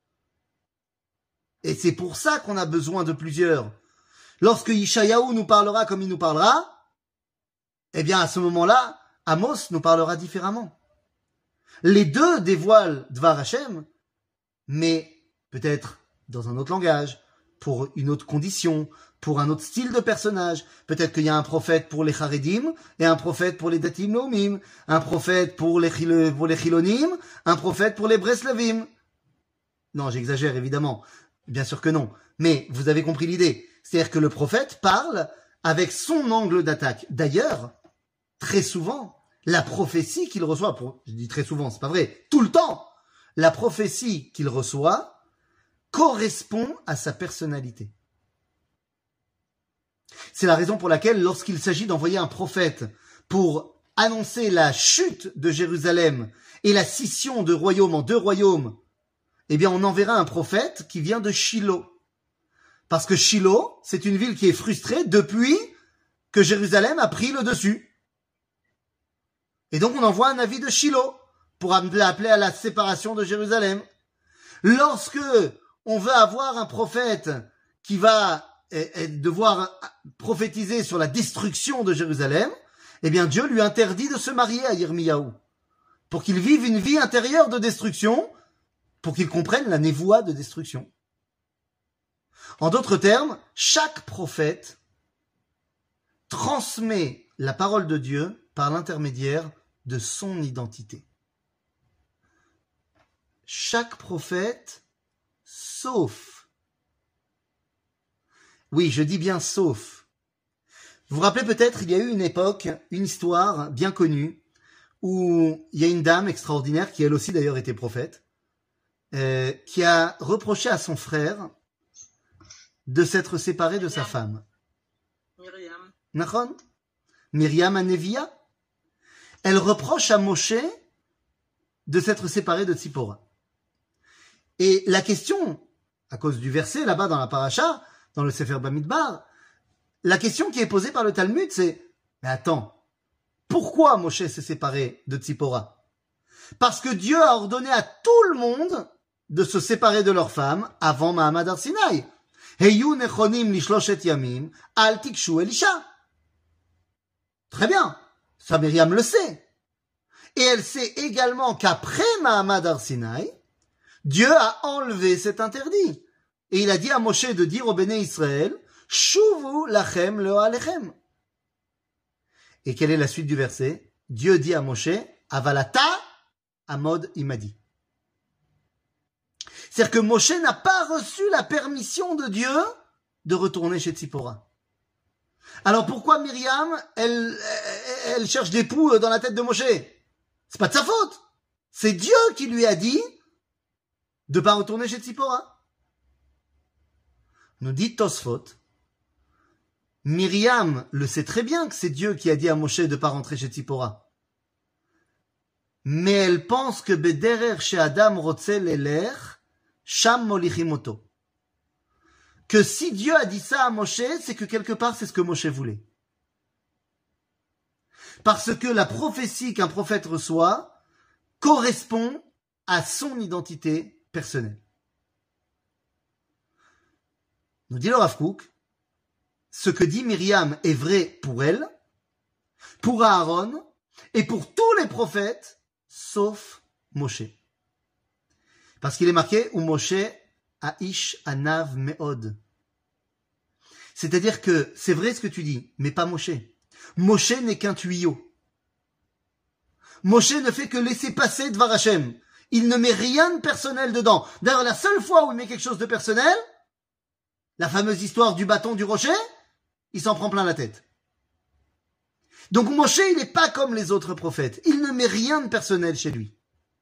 Et c'est pour ça qu'on a besoin de plusieurs. Lorsque Yeshayahu nous parlera comme il nous parlera, eh bien, à ce moment-là, Amos nous parlera différemment. Les deux dévoilent Dvar Hashem, mais peut-être dans un autre langage, pour une autre condition, pour un autre style de personnage. Peut-être qu'il y a un prophète pour les Charedim et un prophète pour les Datim Loomim, un prophète pour les, Chil- pour les Chilonim, un prophète pour les Breslavim. Non, j'exagère évidemment. Bien sûr que non. Mais vous avez compris l'idée. C'est-à-dire que le prophète parle avec son angle d'attaque. D'ailleurs, très souvent, la prophétie qu'il reçoit, pour, je dis très souvent, c'est pas vrai, tout le temps, la prophétie qu'il reçoit correspond à sa personnalité. C'est la raison pour laquelle, lorsqu'il s'agit d'envoyer un prophète pour annoncer la chute de Jérusalem et la scission de royaume en deux royaumes, eh bien, on enverra un prophète qui vient de Shilo. Parce que Shilo, c'est une ville qui est frustrée depuis que Jérusalem a pris le dessus. Et donc, on envoie un avis de Shilo pour appeler à la séparation de Jérusalem. Lorsque on veut avoir un prophète qui va devoir prophétiser sur la destruction de Jérusalem, eh bien, Dieu lui interdit de se marier à Yirmiyahu pour qu'il vive une vie intérieure de destruction, pour qu'il comprenne la névoie de destruction. En d'autres termes, chaque prophète transmet la parole de Dieu par l'intermédiaire de son identité. Chaque prophète, sauf. Oui, je dis bien sauf. Vous vous rappelez peut-être, il y a eu une époque, une histoire bien connue, où il y a une dame extraordinaire, qui elle aussi d'ailleurs était prophète, euh, qui a reproché à son frère de s'être séparé de sa femme. Myriam. Nachon? Myriam Anevia. Elle reproche à Moshe de s'être séparé de Tzipora. Et la question, à cause du verset là-bas dans la paracha, dans le Sefer Bamidbar, la question qui est posée par le Talmud, c'est « Mais attends, pourquoi Moshe s'est séparé de Tzipora ?» Parce que Dieu a ordonné à tout le monde de se séparer de leur femme avant Mahamad Har Sinai. « Heyu nechonim lishloshet yamim, al tikshu elisha » Très bien, ça Myriam le sait. Et elle sait également qu'après Mahamad Har Sinai, Dieu a enlevé cet interdit. Et il a dit à Moshe de dire au Béné Israël, Shuvu lachem lo alechem. Et quelle est la suite du verset? Dieu dit à Moshe, Avalata amod imadi. C'est-à-dire que Moshe n'a pas reçu la permission de Dieu de retourner chez Tzipora. Alors pourquoi Myriam, elle, elle cherche des poux dans la tête de Moshe? C'est pas de sa faute. C'est Dieu qui lui a dit de pas retourner chez Tzipora. Nous dit Tosfot, Myriam le sait très bien que c'est Dieu qui a dit à Moshe de pas rentrer chez Tzipora. Mais elle pense que Bederer chez Adam Rotzel Eler, Sham Molichimoto. Que si Dieu a dit ça à Moshe, c'est que quelque part c'est ce que Moshe voulait. Parce que la prophétie qu'un prophète reçoit correspond à son identité personnelle. Nous dit le Rav Kook, ce que dit Myriam est vrai pour elle, pour Aaron et pour tous les prophètes, sauf Moshe. Parce qu'il est marqué ou Moshe Aish Anav Meod. C'est-à-dire que c'est vrai ce que tu dis, mais pas Moshe. Moshe n'est qu'un tuyau. Moshe ne fait que laisser passer Dvar Hashem. Il ne met rien de personnel dedans. D'ailleurs, la seule fois où il met quelque chose de personnel, la fameuse histoire du bâton du rocher, il s'en prend plein la tête. Donc Moshe, il n'est pas comme les autres prophètes. Il ne met rien de personnel chez lui.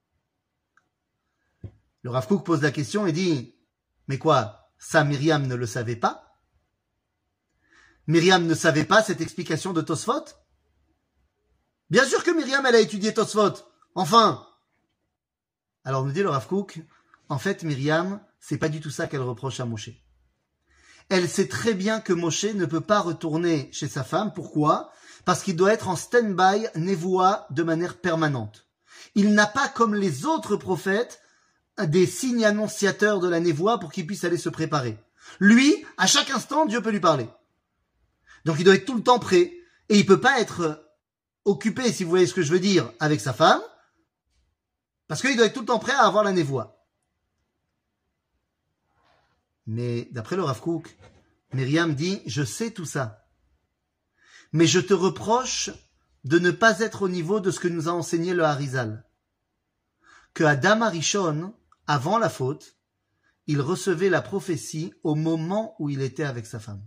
Le Rav Kook pose la question et dit, mais quoi, ça Myriam ne le savait pas? Myriam ne savait pas cette explication de Tosfot? Bien sûr que Myriam, elle a étudié Tosfot. Enfin. Alors nous dit le Rav Kook, en fait Myriam, c'est pas du tout ça qu'elle reproche à Moshe. Elle sait très bien que Moshe ne peut pas retourner chez sa femme. Pourquoi? Parce qu'il doit être en stand-by névoa de manière permanente. Il n'a pas comme les autres prophètes des signes annonciateurs de la névoie pour qu'il puisse aller se préparer. Lui, à chaque instant, Dieu peut lui parler. Donc il doit être tout le temps prêt. Et il peut pas être occupé, si vous voyez ce que je veux dire, avec sa femme, parce qu'il doit être tout le temps prêt à avoir la névoie. Mais d'après le Rav Kook, Myriam dit, je sais tout ça. Mais je te reproche de ne pas être au niveau de ce que nous a enseigné le Harizal. Que Adam Arishon, avant la faute, il recevait la prophétie au moment où il était avec sa femme.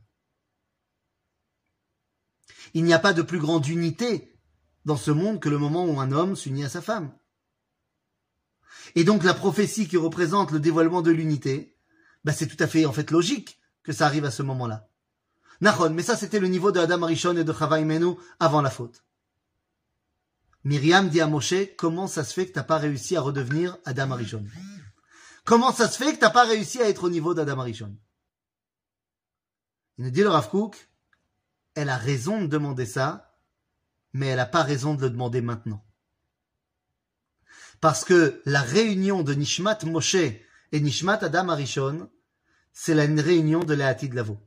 Il n'y a pas de plus grande unité dans ce monde que le moment où un homme s'unit à sa femme. Et donc la prophétie qui représente le dévoilement de l'unité, bah c'est tout à fait en fait logique que ça arrive à ce moment-là. Nachon, mais ça c'était le niveau de Adam Arishon et de Chava Imenu avant la faute. Myriam dit à Moshe, comment ça se fait que t'as pas réussi à redevenir Adam Arishon? Comment ça se fait que t'as pas réussi à être au niveau d'Adam Arishon? Il nous dit le Rav Kook, elle a raison de demander ça, mais elle n'a pas raison de le demander maintenant. Parce que la réunion de Nishmat Moshe et Nishmat Adam Arishon, c'est la réunion de Léatid Lavo.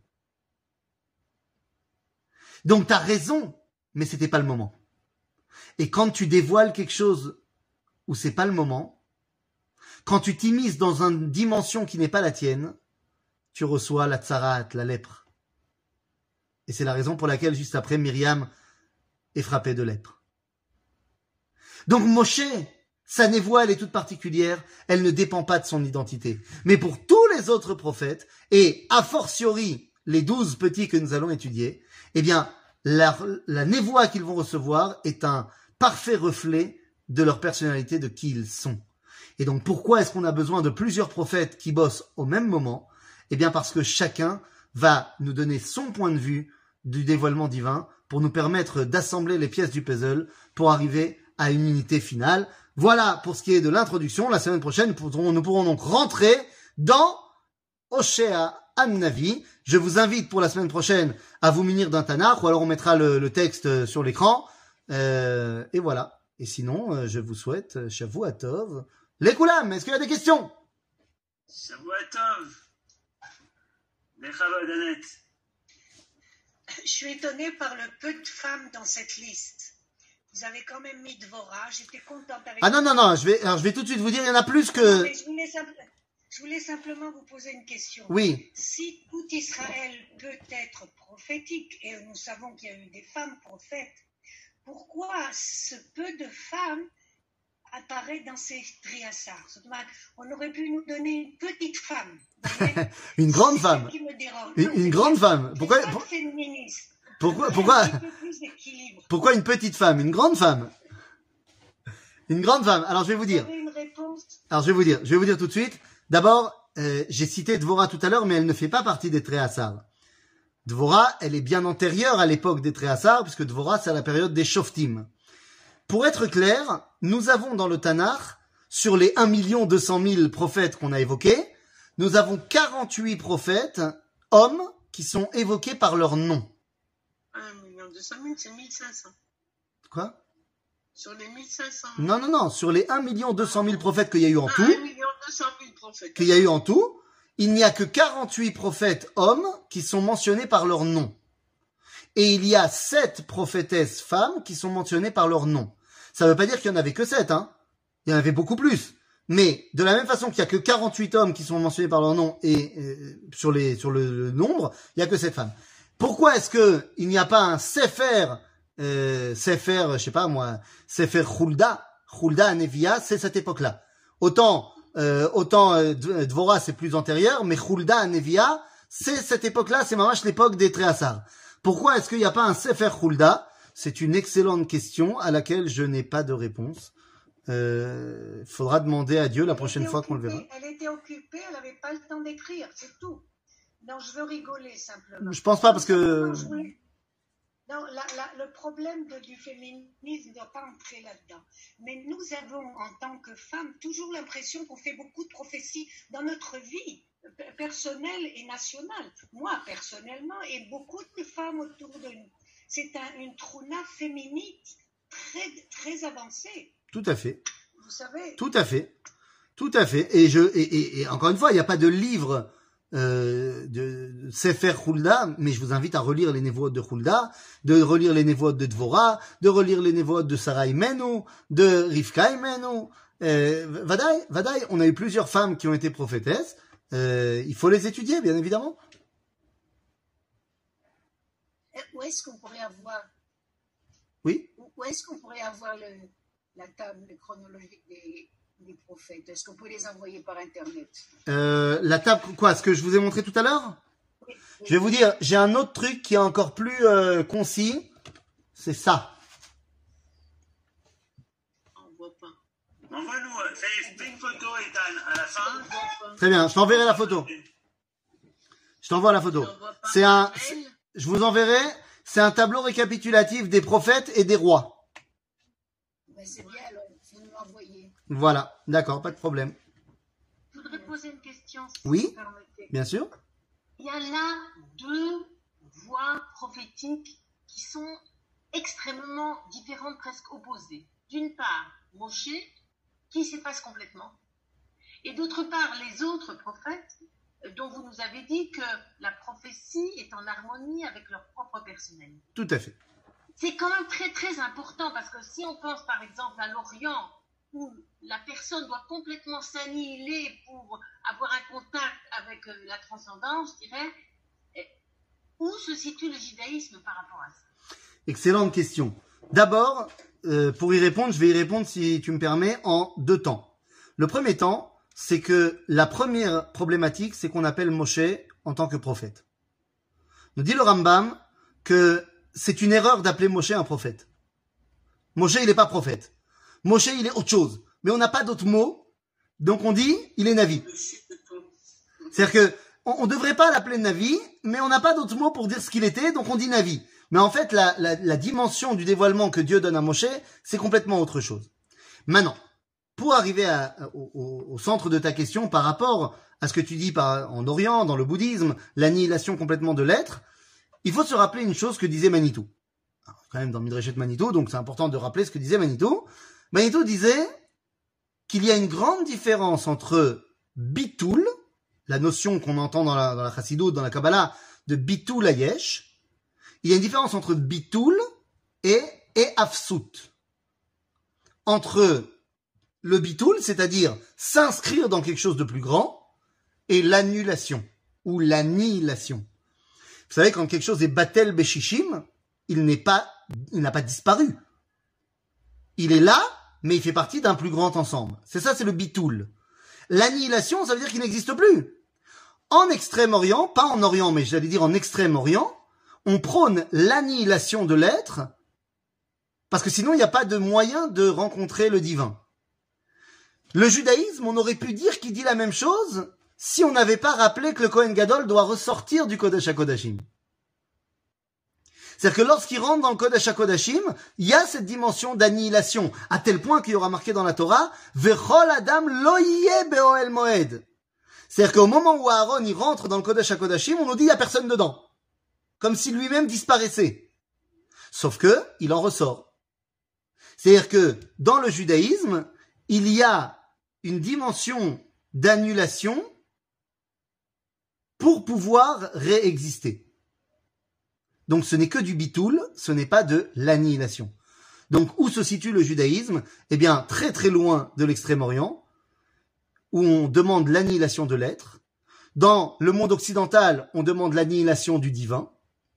Donc tu as raison, mais c'était pas le moment. Et quand tu dévoiles quelque chose où c'est pas le moment, quand tu t'immisces dans une dimension qui n'est pas la tienne, tu reçois la tsarat, la lèpre. Et c'est la raison pour laquelle, juste après, Myriam est frappée de lèpre. Donc Moshe, sa névoie, elle est toute particulière, elle ne dépend pas de son identité. Mais pour tous les autres prophètes, et a fortiori les douze petits que nous allons étudier, eh bien, la, la névoie qu'ils vont recevoir est un parfait reflet de leur personnalité, de qui ils sont. Et donc, pourquoi est-ce qu'on a besoin de plusieurs prophètes qui bossent au même moment? Eh bien, parce que chacun va nous donner son point de vue du dévoilement divin pour nous permettre d'assembler les pièces du puzzle pour arriver à une unité finale. Voilà pour ce qui est de l'introduction. La semaine prochaine, nous pourrons, nous pourrons donc rentrer dans Oshéa An-Navi. Je vous invite pour la semaine prochaine à vous munir d'un Tanakh, ou alors on mettra le, le texte sur l'écran. Euh, et voilà. Et sinon, je vous souhaite Shavua Tov. Les Koulam, est-ce qu'il y a des questions? Shavua Tov. Bechavod Anet. Je suis étonnée par le peu de femmes dans cette liste. Vous avez quand même mis Dvorah, j'étais contente avec Ah non, non, non, je vais, alors je vais tout de suite vous dire, il y en a plus que... Mais je, voulais simple- je voulais simplement vous poser une question. Oui. Si tout Israël peut être prophétique, et nous savons qu'il y a eu des femmes prophètes, pourquoi ce peu de femmes apparaît dans ces triassars? On aurait pu nous donner une petite femme. Une grande C'est femme. ce qui me dérange. Une, Non, une c'est grande pas- femme. c'est Pourquoi, pas pour- féministe. pourquoi, pourquoi, Un petit peu plus d'équilibre. pourquoi une petite femme? Une grande femme? Une grande femme. Alors, je vais vous dire. Vous avez une réponse? Alors, je vais vous dire. Je vais vous dire tout de suite. D'abord, euh, j'ai cité Dvorah tout à l'heure, mais elle ne fait pas partie des Tréhassar. Dvorah, elle est bien antérieure à l'époque des Tréhassar, puisque Dvorah, c'est à la période des Shoftim. Pour être clair, nous avons dans le Tanakh, sur les un million deux cent mille prophètes qu'on a évoqués, nous avons quarante-huit prophètes, hommes, qui sont évoqués par leur nom. un million deux cent mille, c'est mille cinq cents. Quoi? Sur les mille cinq cents. Non, non, non. Sur les un million deux cent mille prophètes qu'il y a eu en Ah, tout, un million deux cent mille prophètes. qu'il y a eu en tout, il n'y a que quarante-huit prophètes hommes qui sont mentionnés par leur nom. Et il y a sept prophétesses femmes qui sont mentionnées par leur nom. Ça ne veut pas dire qu'il n'y en avait que sept, hein. Il y en avait beaucoup plus. Mais de la même façon qu'il y a que quarante-huit hommes qui sont mentionnés par leur nom et euh, sur les sur le, le nombre, il y a que sept femmes. Pourquoi est-ce que il n'y a pas un Sefer, euh, Sefer, je sais pas moi, Sefer Hulda, Hulda Nevia, c'est cette époque-là. Autant euh, autant euh, Dvorah c'est plus antérieur, mais Hulda Nevia, c'est cette époque-là, c'est mamash l'époque des Tréhassar. Pourquoi est-ce qu'il n'y a pas un Sefer Hulda? C'est une excellente question à laquelle je n'ai pas de réponse. Euh, faudra demander à Dieu la prochaine fois qu'on le verra. Elle était occupée, elle n'avait pas le temps d'écrire, c'est tout. Non, je veux rigoler simplement. Je pense pas parce que... Non, je voulais- non, la- la- le problème de- du féminisme ne doit pas entrer là-dedans. Mais nous avons, en tant que femmes, toujours l'impression qu'on fait beaucoup de prophéties dans notre vie pe- personnelle et nationale. Moi, personnellement, et beaucoup de femmes autour de nous. C'est un- une trouna féminine très, très avancée. Tout à fait. Vous savez, Tout à fait. Tout à fait. Et je et, et, et encore une fois, il n'y a pas de livre euh, de Sefer Hulda, mais je vous invite à relire les névotes de Hulda, de relire les névotes de Dvorah, de relire les névotes de Sarah Imenu, de Rivka Imenu. Euh, Vadaï, Vadaï, on a eu plusieurs femmes qui ont été prophétesses. Euh, il faut les étudier, bien évidemment. où est-ce qu'on pourrait avoir, Oui. où est-ce qu'on pourrait avoir le, la table chronologique des, des prophètes? Est-ce qu'on peut les envoyer par Internet? Euh, la table, quoi, ce que je vous ai montré tout à l'heure? Oui, oui. Je vais vous dire, j'ai un autre truc qui est encore plus euh, concis. C'est ça. On voit pas. Envoie-nous, euh, fais, fais une photo, Ethan, à la On fin. voit pas. Très bien, je t'enverrai la photo. Je t'envoie la photo. On voit pas. C'est un, Elle, je vous enverrai, c'est un tableau récapitulatif des prophètes et des rois. Ben, c'est bien, alors, vous nous l'envoyez. Voilà, d'accord, pas de problème. Je voudrais poser une question, si Oui. vous me permettez. Bien sûr. Il y a là deux voix prophétiques qui sont extrêmement différentes, presque opposées. D'une part, Moshe, qui s'efface complètement. Et d'autre part, les autres prophètes, euh, dont vous nous avez dit que la prophétie est en harmonie avec leur propre personnalité. Tout à fait. C'est quand même très très important parce que si on pense par exemple à l'Orient où la personne doit complètement s'annihiler pour avoir un contact avec euh, la transcendance, je dirais, eh, où se situe le judaïsme par rapport à ça? Excellente question. D'abord, euh, pour y répondre, je vais y répondre, si tu me permets, en deux temps. Le premier temps, c'est que la première problématique, c'est qu'on appelle Moshe en tant que prophète. Nous dit le Rambam que c'est une erreur d'appeler Moshe un prophète. Moshe, il n'est pas prophète. Moshe, il est autre chose. Mais on n'a pas d'autre mot. Donc on dit, il est Navi. le chute de tout. C'est-à-dire que on, on devrait pas l'appeler Navi, mais on n'a pas d'autre mot pour dire ce qu'il était, donc on dit Navi. Mais en fait, la, la, la dimension du dévoilement que Dieu donne à Moshe, c'est complètement autre chose. Maintenant, pour arriver à, au, au, au centre de ta question par rapport à ce que tu dis par, en Orient, dans le bouddhisme, l'annihilation complètement de l'être, il faut se rappeler une chose que disait Manitou. Alors, quand même dans Midrashet Manitou, donc c'est important de rappeler ce que disait Manitou. Manitou disait qu'il y a une grande différence entre Bitoul, la notion qu'on entend dans la, dans la Chassidut, dans la Kabbalah, de Bitoul Hayesh. Il y a une différence entre Bitoul et, et Afsut. Entre le Bitoul, c'est-à-dire s'inscrire dans quelque chose de plus grand, et l'annulation, ou l'annihilation. Vous savez, quand quelque chose est Batel Beshishim, il n'est pas, il n'a pas disparu. Il est là, mais il fait partie d'un plus grand ensemble. C'est ça, c'est le Bitoul. L'annihilation, ça veut dire qu'il n'existe plus. En Extrême-Orient, pas en Orient, mais j'allais dire en Extrême-Orient, on prône l'annihilation de l'être Parce que sinon, il n'y a pas de moyen de rencontrer le divin. Le judaïsme, on aurait pu dire qu'il dit la même chose si on n'avait pas rappelé que le Kohen Gadol doit ressortir du Kodesh HaKodashim. C'est-à-dire que lorsqu'il rentre dans le Kodesh HaKodashim, il y a cette dimension d'annihilation, à tel point qu'il y aura marqué dans la Torah, Vechol Adam lo yeh be'ohel moed. C'est-à-dire qu'au moment où Aaron il rentre dans le Kodesh HaKodashim, on nous dit il n'y a personne dedans. Comme si lui-même disparaissait. Sauf que, il en ressort. C'est-à-dire que, dans le judaïsme, il y a une dimension d'annulation pour pouvoir réexister. Donc ce n'est que du bitoul, ce n'est pas de l'annihilation. Donc où se situe le judaïsme? Eh bien, très très loin de l'extrême-orient, où on demande l'annihilation de l'être. Dans le monde occidental, on demande l'annihilation du divin.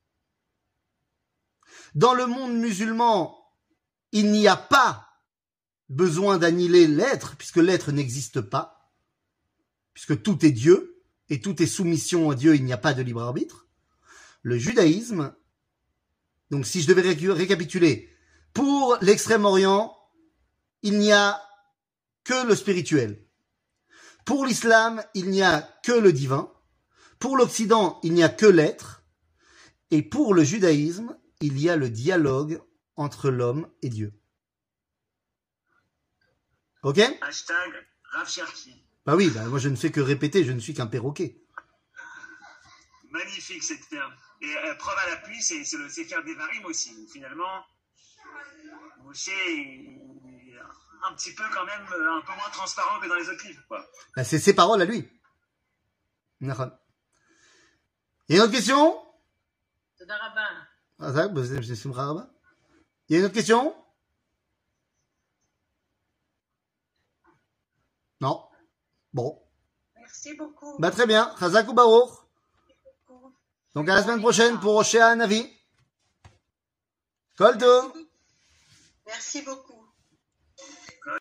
Dans le monde musulman, il n'y a pas besoin d'annihiler l'être, puisque l'être n'existe pas, puisque tout est Dieu, et tout est soumission à Dieu, il n'y a pas de libre arbitre. Le judaïsme, donc si je devais ré- récapituler, pour l'extrême-orient, il n'y a que le spirituel. Pour l'islam, il n'y a que le divin. Pour l'Occident, il n'y a que l'être. Et pour le judaïsme, il y a le dialogue entre l'homme et Dieu. Ok? Hashtag Rav Cherki. Bah oui, bah moi je ne fais que répéter, je ne suis qu'un perroquet. Magnifique cette terme. Et euh, preuve à l'appui, c'est, c'est le Sefer Devarim aussi. Où finalement, Moshe est un petit peu quand même euh, un peu moins transparent que dans les autres livres, quoi. Bah, c'est ses paroles à lui. Nachon. Il y a une autre question? תודה רבה. Ah, ça, bah, c'est- c'est Simcha Rabba. Il y a une autre question? Non. Bon. Merci beaucoup. Bah très bien. Chazak ou Baruch. Donc à la semaine prochaine pour Oshéa Navi. Kol tov. Merci beaucoup.